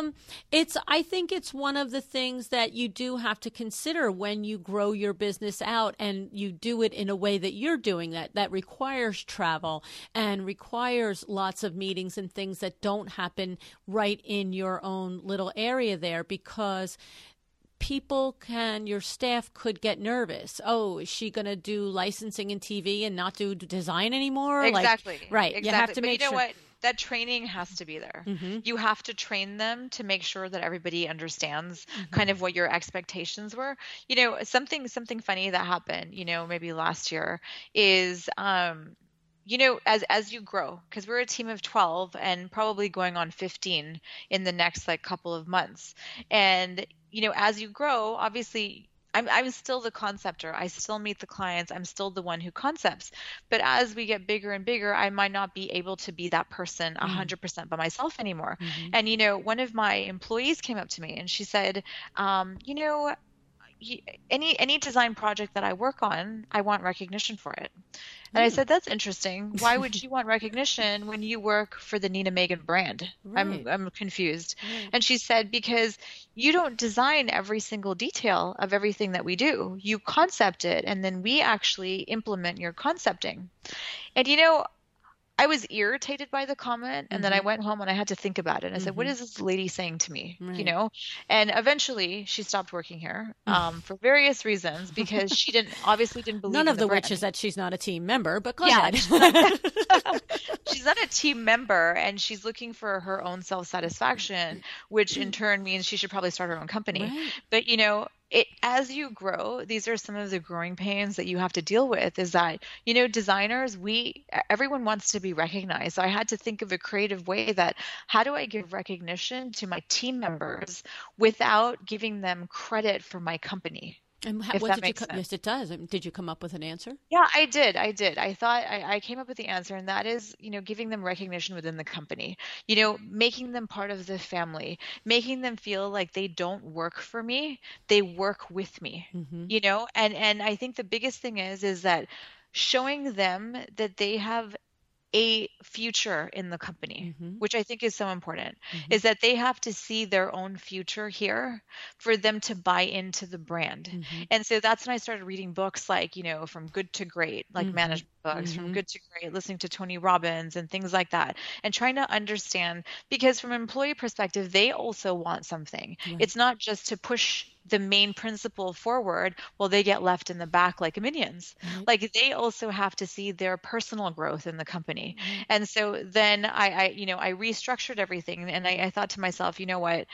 I think it's one of the things that you do have to consider when you grow your business out, and you do it in a way that you're doing that requires travel and requires lots of meetings and things that don't happen right in your own little area there, because your staff could get nervous. Oh, is she going to do licensing and TV and not do design anymore? Exactly. Right. Exactly. You have to make sure. But you know what? That training has to be there. You have to train them to make sure that everybody understands kind of what your expectations were. You know, something funny that happened, you know, maybe last year is, you know, as you grow, because we're a team of 12 and probably going on 15 in the next like couple of months. And, you know, as you grow, obviously I'm still the conceptor. I still meet the clients. I'm still the one who concepts. But as we get bigger and bigger, I might not be able to be that person 100% by myself anymore. And, you know, one of my employees came up to me and she said, you know, any design project that I work on, I want recognition for it. And I said, that's interesting. Why would you want recognition when you work for the Nina Megan brand? Right. I'm confused. Right. And she said, because you don't design every single detail of everything that we do. You concept it, and then we actually implement your concepting. And, you know, I was irritated by the comment, and then I went home and I had to think about it. And I said, what is this lady saying to me? Right. You know? And eventually she stopped working here for various reasons, because she obviously didn't believe None in of the brand. which is that she's not a team member, but go ahead. She's not a team member, and she's looking for her own self-satisfaction, which in turn means she should probably start her own company. Right. But, you know, as you grow, these are some of the growing pains that you have to deal with, is that, designers, everyone wants to be recognized. So I had to think of a creative way that, how do I give recognition to my team members without giving them credit for my company? And If what that did you makes sense. yes, it does. Did you come up with an answer? Yeah, I did. I did. I thought I came up with the answer, and that is, giving them recognition within the company, making them part of the family, making them feel like they don't work for me, they work with me, Mm-hmm. and I think the biggest thing is that showing them that they have a future in the company, Mm-hmm. which I think is so important, Mm-hmm. is that they have to see their own future here for them to buy into the brand. Mm-hmm. And so that's when I started reading books like, From Good to Great, like Mm-hmm. management books, From Mm-hmm. Good to Great, listening to Tony Robbins and things like that, and trying to understand, because from an employee perspective, they also want something. Right. It's not just to push the main principle forward while they get left in the back like minions. Right. Like, they also have to see their personal growth in the company. Right. And so then I restructured everything, and I thought to myself, you know what?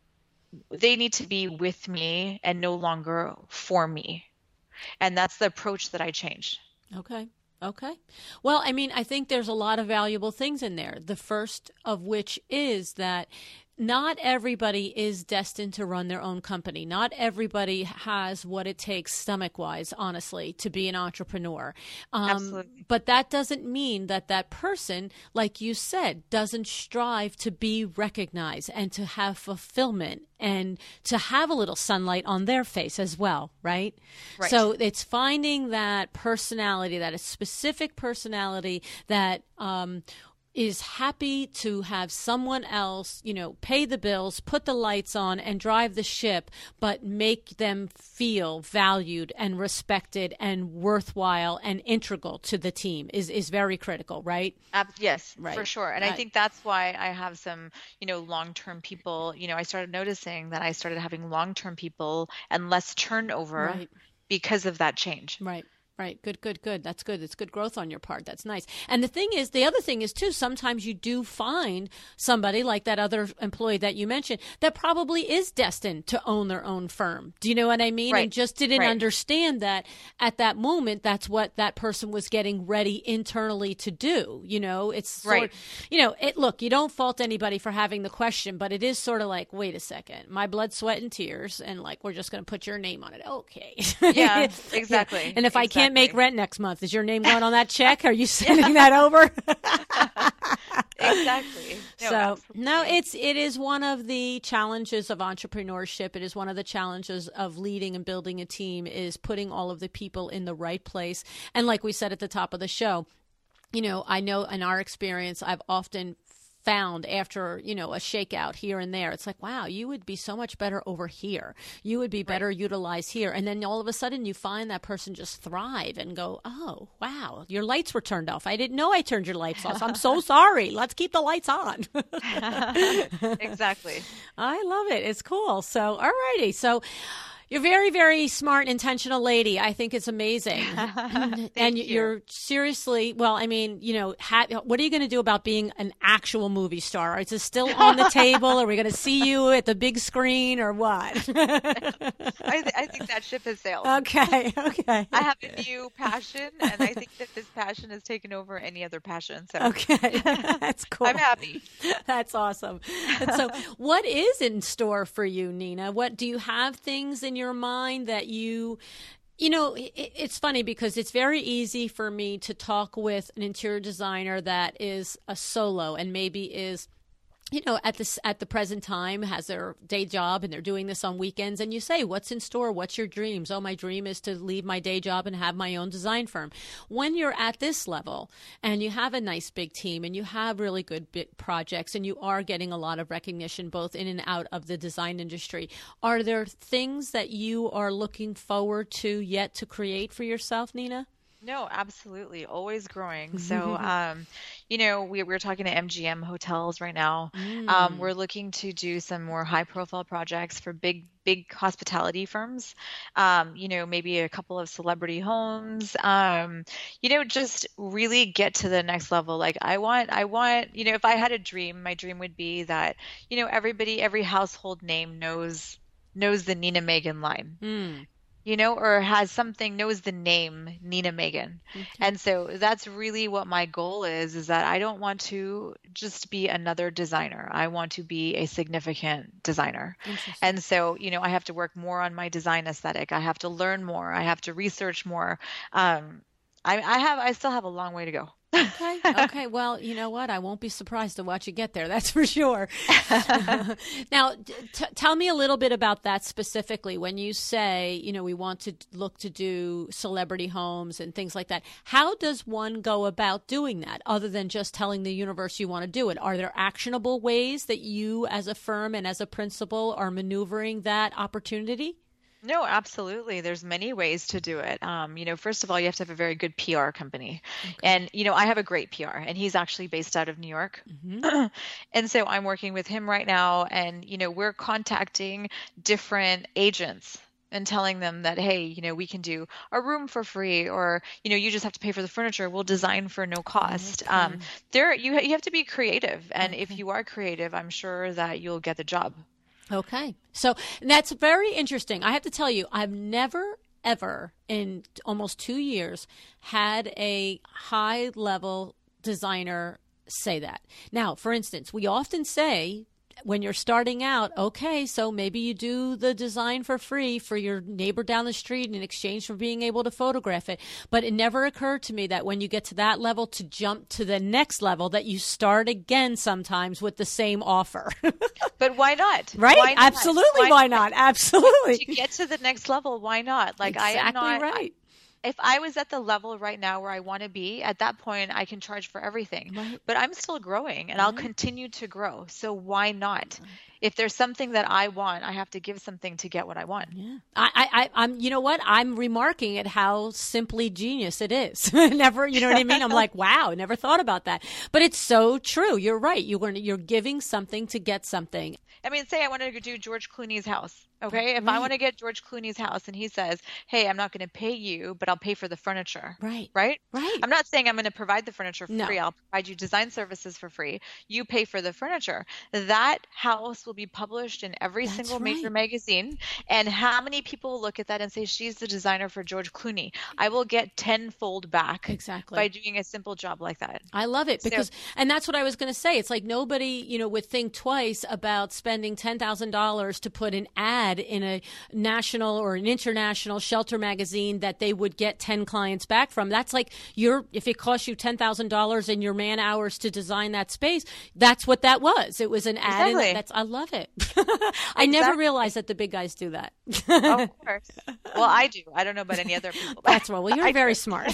They need to be with me and no longer for me. And that's the approach that I changed. Okay. Okay. Well, I mean, I think there's a lot of valuable things in there. The first of which is that not everybody is destined to run their own company. Not everybody has what it takes stomach wise, honestly, to be an entrepreneur. Absolutely. But that doesn't mean that that person, like you said, doesn't strive to be recognized and to have fulfillment and to have a little sunlight on their face as well, right? Right. So it's finding that personality, that a specific personality that is happy to have someone else, pay the bills, put the lights on, and drive the ship, but make them feel valued and respected and worthwhile and integral to the team is very critical, right? Yes, Right. for sure. And I think that's why I have some, long-term people. I started noticing that I started having long-term people and less turnover Right. because of that change. Right. Right. Good, good, good. That's good. It's good growth on your part. That's nice. And the other thing is too, sometimes you do find somebody like that other employee that you mentioned that probably is destined to own their own firm. Do you know what I mean? Right. And just didn't Right. understand that at that moment, that's what that person was getting ready internally to do. It's sort Right. look, you don't fault anybody for having the question, but it is sort of like, wait a second, my blood, sweat, and tears. And like, we're just going to put your name on it. Okay. Yeah, exactly. Yeah. And if I can't make Exactly. rent next month, is your name going on that check? Are you sending that over? Exactly. So absolutely. no, it is one of the challenges of entrepreneurship. It is one of the challenges of leading and building a team, is putting all of the people in the right place. And like we said at the top of the show, I know in our experience, I've often found after, a shakeout here and there, it's like, wow, you would be so much better over here. You would be better utilized here. And then all of a sudden you find that person just thrive and go, oh, wow, your lights were turned off. I didn't know I turned your lights off. I'm so sorry. Let's keep the lights on. Exactly. I love it. It's cool. So, all righty. So, you're a very, very smart, intentional lady. I think it's amazing. And you're seriously, well, I mean, what are you going to do about being an actual movie star? Is it still on the table? Are we going to see you at the big screen or what? I think that ship has sailed. Okay. I have a new passion, and I think that this passion has taken over any other passion. So Okay. That's cool. I'm happy. That's awesome. And so what is in store for you, Nina? What do you have things in your mind that it's funny because it's very easy for me to talk with an interior designer that is a solo and maybe is at the present time has their day job and they're doing this on weekends, and you say, what's in store? What's your dreams? Oh, my dream is to leave my day job and have my own design firm. When you're at this level and you have a nice big team and you have really good big projects and you are getting a lot of recognition both in and out of the design industry, are there things that you are looking forward to yet to create for yourself, Nina? No, absolutely. Always growing. So, we're talking to MGM hotels right now. We're looking to do some more high profile projects for big hospitality firms. Maybe a couple of celebrity homes, just really get to the next level. Like I want, if I had a dream, my dream would be that, every household name knows knows the Nina Megan line. Mm. Or knows the name Nina Megan. Okay. And so that's really what my goal is that I don't want to just be another designer. I want to be a significant designer. And so, I have to work more on my design aesthetic. I have to learn more. I have to research more. I still have a long way to go. Okay. Well, you know what? I won't be surprised to watch you get there. That's for sure. Now, tell me a little bit about that specifically. When you say, we want to look to do celebrity homes and things like that, how does one go about doing that other than just telling the universe you want to do it? Are there actionable ways that you as a firm and as a principal are maneuvering that opportunity? No, absolutely. There's many ways to do it. First of all, you have to have a very good PR company. Okay. And, I have a great PR, and he's actually based out of New York. Mm-hmm. And so I'm working with him right now, and, we're contacting different agents and telling them that, hey, we can do a room for free, or, you just have to pay for the furniture. We'll design for no cost. Okay. You have to be creative. And if you are creative, I'm sure that you'll get the job. Okay. So that's very interesting. I have to tell you, I've never, ever in almost 2 years had a high level designer say that. Now, for instance, we often say when you're starting out, okay, so maybe you do the design for free for your neighbor down the street in exchange for being able to photograph it. But it never occurred to me that when you get to that level, to jump to the next level, that you start again sometimes with the same offer. But why not? Right? Why not? Absolutely. Why not? Absolutely. To get to the next level, why not? Like, exactly I am not right. If I was at the level right now where I want to be, at that point, I can charge for everything. Right. But I'm still growing, and I'll continue to grow. So why not? If there's something that I want, I have to give something to get what I want. Yeah. I'm, you know what? I'm remarking at how simply genius it is. Never, you know what I mean? I'm like, wow, never thought about that. But it's so true. You're right. You're giving something to get something. I mean, say I wanted to do George Clooney's house. Okay. If I want to get George Clooney's house and he says, hey, I'm not going to pay you, but I'll pay for the furniture. Right. Right. Right. I'm not saying I'm going to provide the furniture for free. I'll provide you design services for free. You pay for the furniture. That house will be published in every single major magazine. And how many people look at that and say, she's the designer for George Clooney? I will get tenfold back by doing a simple job like that. I love it because, and that's what I was going to say. It's like nobody, would think twice about spending $10,000 to put an ad in a national or an international shelter magazine that they would get 10 clients back from. That's like if it costs you $10,000 and your man hours to design that space, that's what that was. It was an ad. Exactly. I love it. I never realized that the big guys do that. Of course. Well, I do. I don't know about any other people. That's well, you're very smart.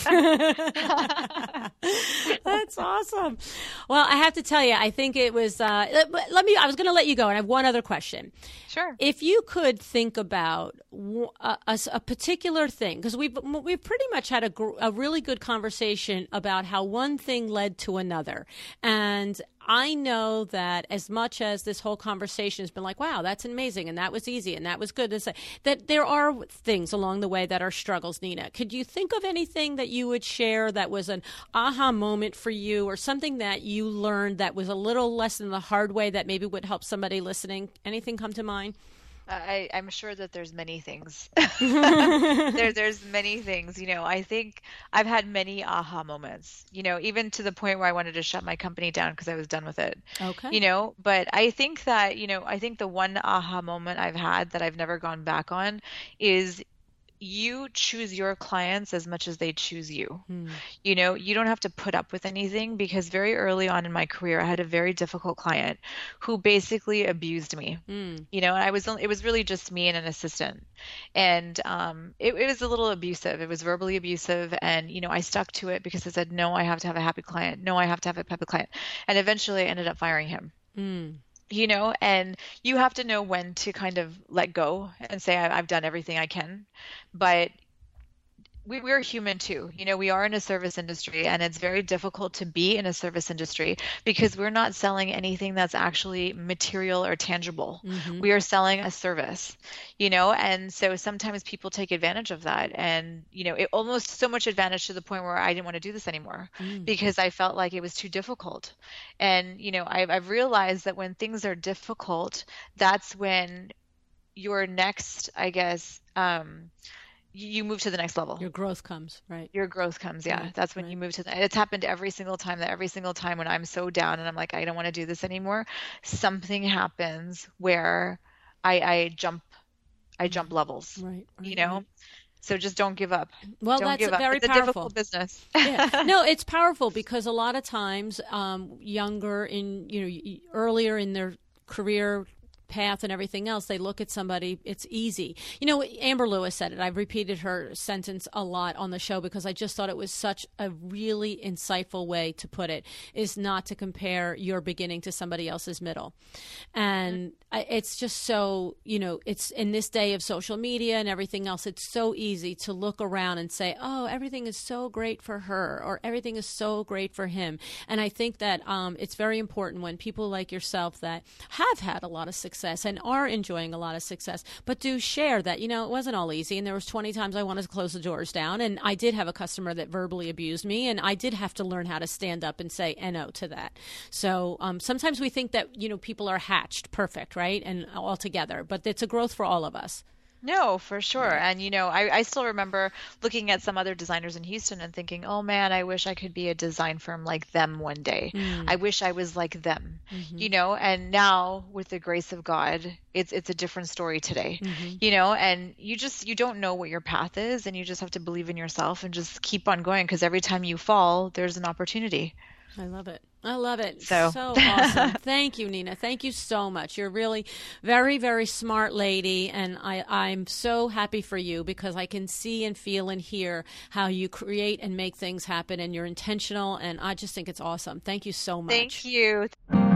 That's awesome. Well, I have to tell you, I think it was, I was going to let you go, and I have one other question. Sure. If you could think about a particular thing, because we've pretty much had a really good conversation about how one thing led to another. And I know that as much as this whole conversation has been like, wow, that's amazing, and that was easy, and that was good, that there are things along the way that are struggles, Nina. Could you think of anything that you would share that was an aha moment for you, or something that you learned that was a little lesson the hard way that maybe would help somebody listening? Anything come to mind? I'm sure that there's many things. There's many things. I think I've had many aha moments, even to the point where I wanted to shut my company down because I was done with it. Okay. But I think that, I think the one aha moment I've had that I've never gone back on is you choose your clients as much as they choose you. You don't have to put up with anything, because very early on in my career, I had a very difficult client who basically abused me. And it was really just me and an assistant. And it was a little abusive. It was verbally abusive. And, I stuck to it because I said, no, I have to have a happy client. No, I have to have a happy client. And eventually I ended up firing him. And you have to know when to kind of let go and say, I've done everything I can. But we're human too. We are in a service industry, and it's very difficult to be in a service industry because we're not selling anything that's actually material or tangible. We are selling a service, and so sometimes people take advantage of that. And, it almost so much advantage to the point where I didn't want to do this anymore because I felt like it was too difficult. And, I've realized that when things are difficult, that's when your next, I guess, you move to the next level. Your growth comes, right? Your growth comes, yeah. Right, That's when right. you move to the, it's happened every single time, that every single time when I'm so down and I'm like, I don't want to do this anymore, something happens where I jump levels, Right, you right, know? right. So just don't give up. Well, Don't that's give up. very It's a powerful. difficult business. Yeah. No, it's powerful because a lot of times, younger in, earlier in their career path and everything else, they look at somebody, it's easy. Amber Lewis said it. I've repeated her sentence a lot on the show because I just thought it was such a really insightful way to put it, is not to compare your beginning to somebody else's middle. And it's just so, it's in this day of social media and everything else, it's so easy to look around and say, oh, everything is so great for her or everything is so great for him. And I think that it's very important when people like yourself that have had a lot of success and are enjoying a lot of success, but do share that, it wasn't all easy. And there was 20 times I wanted to close the doors down. And I did have a customer that verbally abused me. And I did have to learn how to stand up and say no to that. So sometimes we think that, people are hatched perfect, right? And all together, but it's a growth for all of us. No, for sure. And I still remember looking at some other designers in Houston and thinking, oh man, I wish I could be a design firm like them one day. I wish I was like them, and now with the grace of God, it's a different story today, and you don't know what your path is, and you just have to believe in yourself and just keep on going, because every time you fall, there's an opportunity. I love it. I love it. So awesome. Thank you, Nina. Thank you so much. You're really very, very smart lady. And I'm so happy for you because I can see and feel and hear how you create and make things happen, and you're intentional. And I just think it's awesome. Thank you so much. Thank you.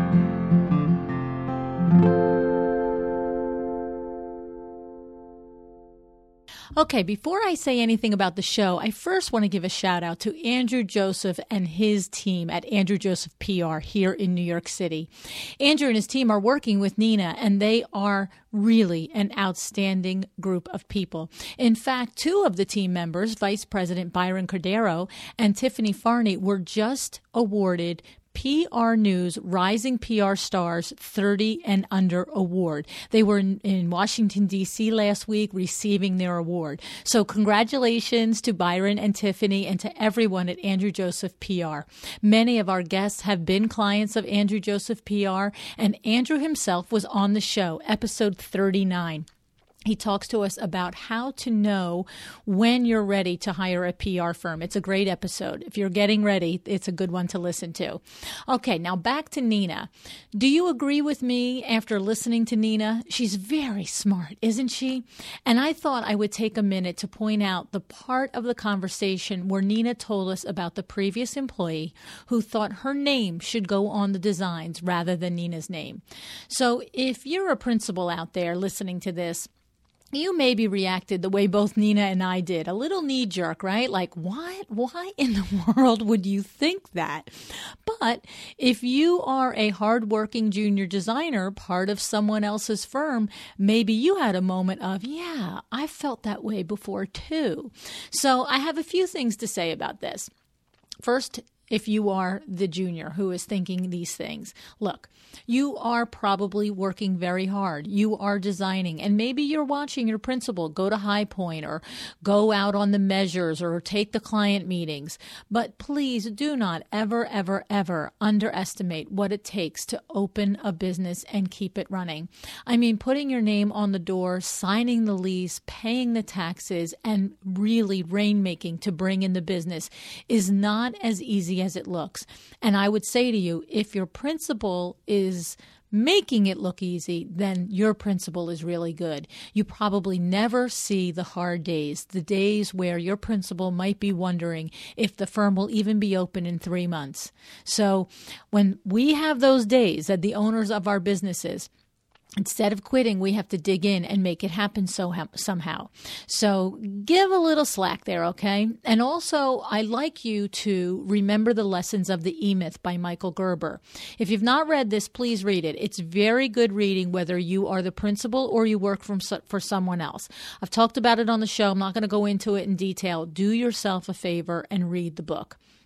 Okay, before I say anything about the show, I first want to give a shout out to Andrew Joseph and his team at Andrew Joseph PR here in New York City. Andrew and his team are working with Nina, and they are really an outstanding group of people. In fact, two of the team members, Vice President Byron Cordero and Tiffany Farney, were just awarded PR News Rising PR Stars 30 and Under Award. They were in Washington, D.C. last week receiving their award. So congratulations to Byron and Tiffany and to everyone at Andrew Joseph PR. Many of our guests have been clients of Andrew Joseph PR, and Andrew himself was on the show, episode 39. He talks to us about how to know when you're ready to hire a PR firm. It's a great episode. If you're getting ready, it's a good one to listen to. Okay, now back to Nina. Do you agree with me after listening to Nina? She's very smart, isn't she? And I thought I would take a minute to point out the part of the conversation where Nina told us about the previous employee who thought her name should go on the designs rather than Nina's name. So if you're a principal out there listening to this, you maybe reacted the way both Nina and I did. A little knee-jerk, right? Like, what? Why in the world would you think that? But if you are a hardworking junior designer, part of someone else's firm, maybe you had a moment of, yeah, I felt that way before too. So I have a few things to say about this. First, if you are the junior who is thinking these things, look, you are probably working very hard. You are designing, and maybe you're watching your principal go to High Point or go out on the measures or take the client meetings. But please do not ever, ever, ever underestimate what it takes to open a business and keep it running. I mean, putting your name on the door, signing the lease, paying the taxes, and really rainmaking to bring in the business is not as easy as it looks. And I would say to you, if your principal is making it look easy, then your principal is really good. You probably never see the hard days, the days where your principal might be wondering if the firm will even be open in 3 months. So when we have those days as the owners of our businesses, instead of quitting, we have to dig in and make it happen somehow. So give a little slack there, okay? And also, I like you to remember the lessons of the E-Myth by Michael Gerber. If you've not read this, please read it. It's very good reading, whether you are the principal or you work for someone else. I've talked about it on the show. I'm not going to go into it in detail. Do yourself a favor and read the book.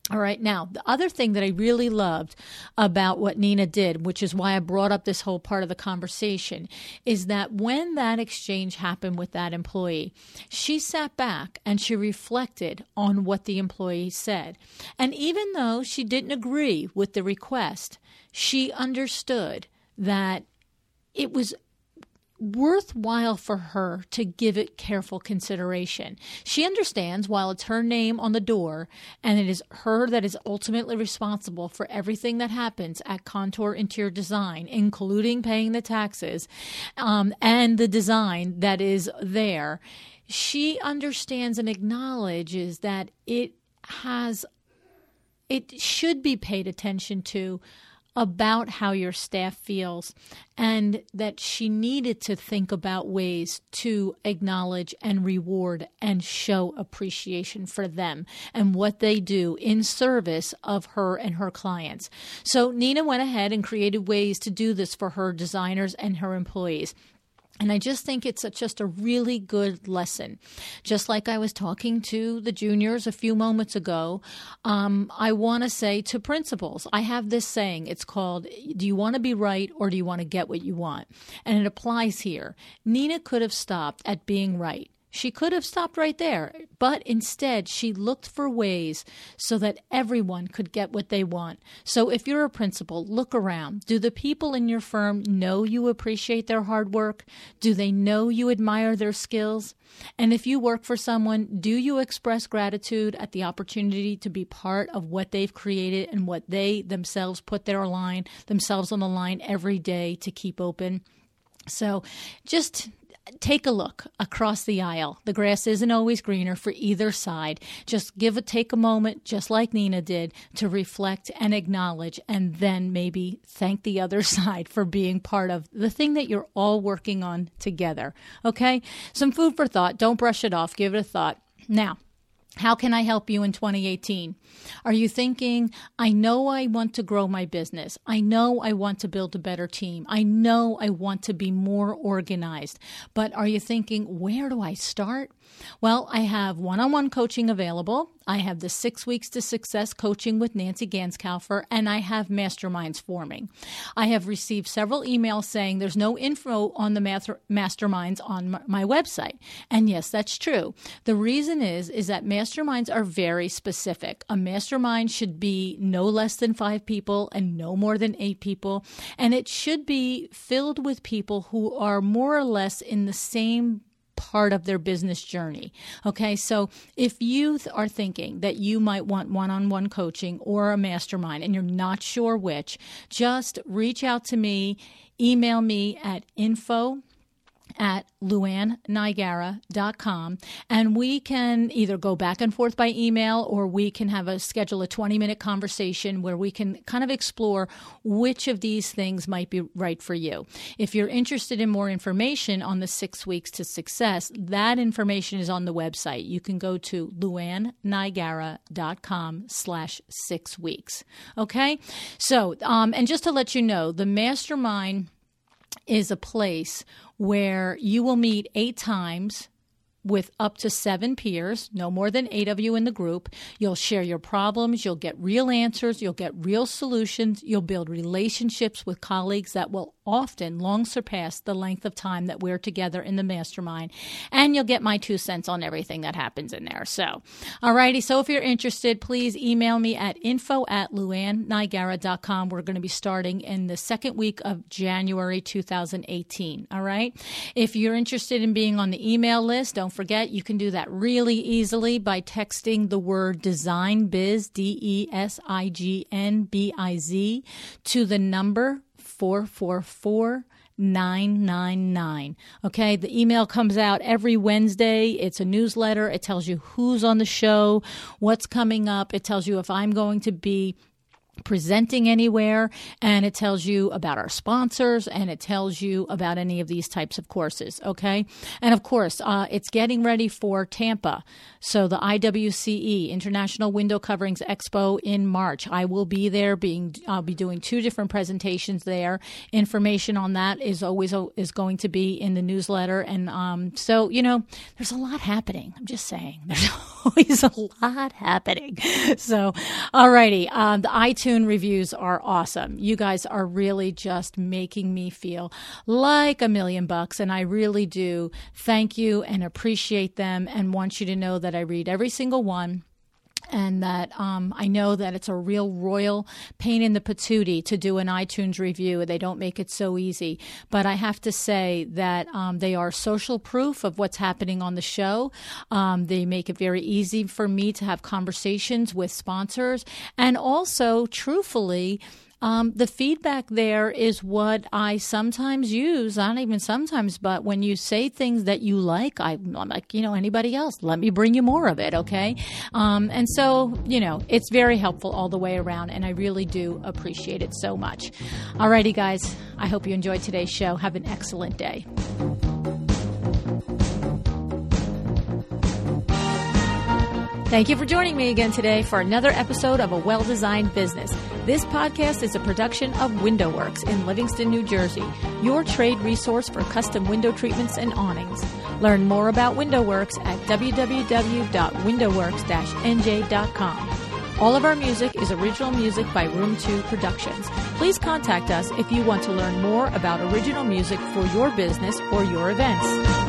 All right. Now, the other thing that I really loved about what Nina did, which is why I brought up this whole part of the conversation, is that when that exchange happened with that employee, she sat back and she reflected on what the employee said. And even though she didn't agree with the request, she understood that it was worthwhile for her to give it careful consideration. She understands while it's her name on the door and it is her that is ultimately responsible for everything that happens at Contour Interior Design, including paying the taxes and the design that is there. She understands and acknowledges that it should be paid attention to about how your staff feels, and that she needed to think about ways to acknowledge and reward and show appreciation for them and what they do in service of her and her clients. So Nina went ahead and created ways to do this for her designers and her employees. And I just think it's just a really good lesson. Just like I was talking to the juniors a few moments ago, I want to say to principals, I have this saying, it's called, do you want to be right or do you want to get what you want? And it applies here. Nina could have stopped at being right. She could have stopped right there, but instead she looked for ways so that everyone could get what they want. So if you're a principal, look around. Do the people in your firm know you appreciate their hard work? Do they know you admire their skills? And if you work for someone, do you express gratitude at the opportunity to be part of what they've created and what they themselves put themselves on the line every day to keep open? So just take a look across the aisle. The grass isn't always greener for either side. Just take a moment, just like Nina did, to reflect and acknowledge, and then maybe thank the other side for being part of the thing that you're all working on together. Okay? Some food for thought. Don't brush it off. Give it a thought. Now, how can I help you in 2018? Are you thinking, I know I want to grow my business. I know I want to build a better team. I know I want to be more organized. But are you thinking, where do I start? Well, I have one-on-one coaching available. I have the 6 Weeks to Success coaching with Nancy Ganskaufer, and I have masterminds forming. I have received several emails saying there's no info on the masterminds on my website. And yes, that's true. The reason is that masterminds are very specific. A mastermind should be no less than 5 people and no more than 8 people. And it should be filled with people who are more or less in the same part of their business journey. Okay, so if you are thinking that you might want one-on-one coaching or a mastermind and you're not sure which, just reach out to me, email me at info@luannniagara.com, and we can either go back and forth by email or we can schedule a 20-minute conversation where we can kind of explore which of these things might be right for you. If you're interested in more information on the 6 Weeks to Success, that information is on the website. You can go to luannniagara.com/6 weeks. Okay? So, and just to let you know, the mastermind is a place where you will meet 8 times with up to 7 peers, no more than 8 of you in the group. You'll share your problems. You'll get real answers. You'll get real solutions. You'll build relationships with colleagues that will often long surpass the length of time that we're together in the mastermind. And you'll get my 2 cents on everything that happens in there. So, all righty. So if you're interested, please email me at info@luannniagara.com. We're going to be starting in the 2nd week of January 2018. All right. If you're interested in being on the email list, don't forget, you can do that really easily by texting the word DesignBiz, DESIGNBIZ, to the number 444-999. Okay, the email comes out every Wednesday. It's a newsletter. It tells you who's on the show, what's coming up. It tells you if I'm going to be presenting anywhere, and it tells you about our sponsors, and it tells you about any of these types of courses, okay? And of course, it's getting ready for Tampa. So the IWCE, International Window Coverings Expo in March. I will be there. I'll be doing 2 different presentations there. Information on that is going to be in the newsletter. And so, there's a lot happening. I'm just saying. There's always a lot happening. So, alrighty. The iTunes reviews are awesome. You guys are really just making me feel like $1 million, and I really do thank you and appreciate them, and want you to know that I read every single one. And that I know that it's a real royal pain in the patootie to do an iTunes review. They don't make it so easy. But I have to say that they are social proof of what's happening on the show. They make it very easy for me to have conversations with sponsors. And also, truthfully, the feedback there is what I sometimes use, not even sometimes, but when you say things that you like, I'm like, anybody else, let me bring you more of it, okay? And so, it's very helpful all the way around, and I really do appreciate it so much. Alrighty, guys, I hope you enjoyed today's show. Have an excellent day. Thank you for joining me again today for another episode of A Well-Designed Business. This podcast is a production of WindowWorks in Livingston, New Jersey, your trade resource for custom window treatments and awnings. Learn more about WindowWorks at www.windowworks-nj.com. All of our music is original music by Room 2 Productions. Please contact us if you want to learn more about original music for your business or your events.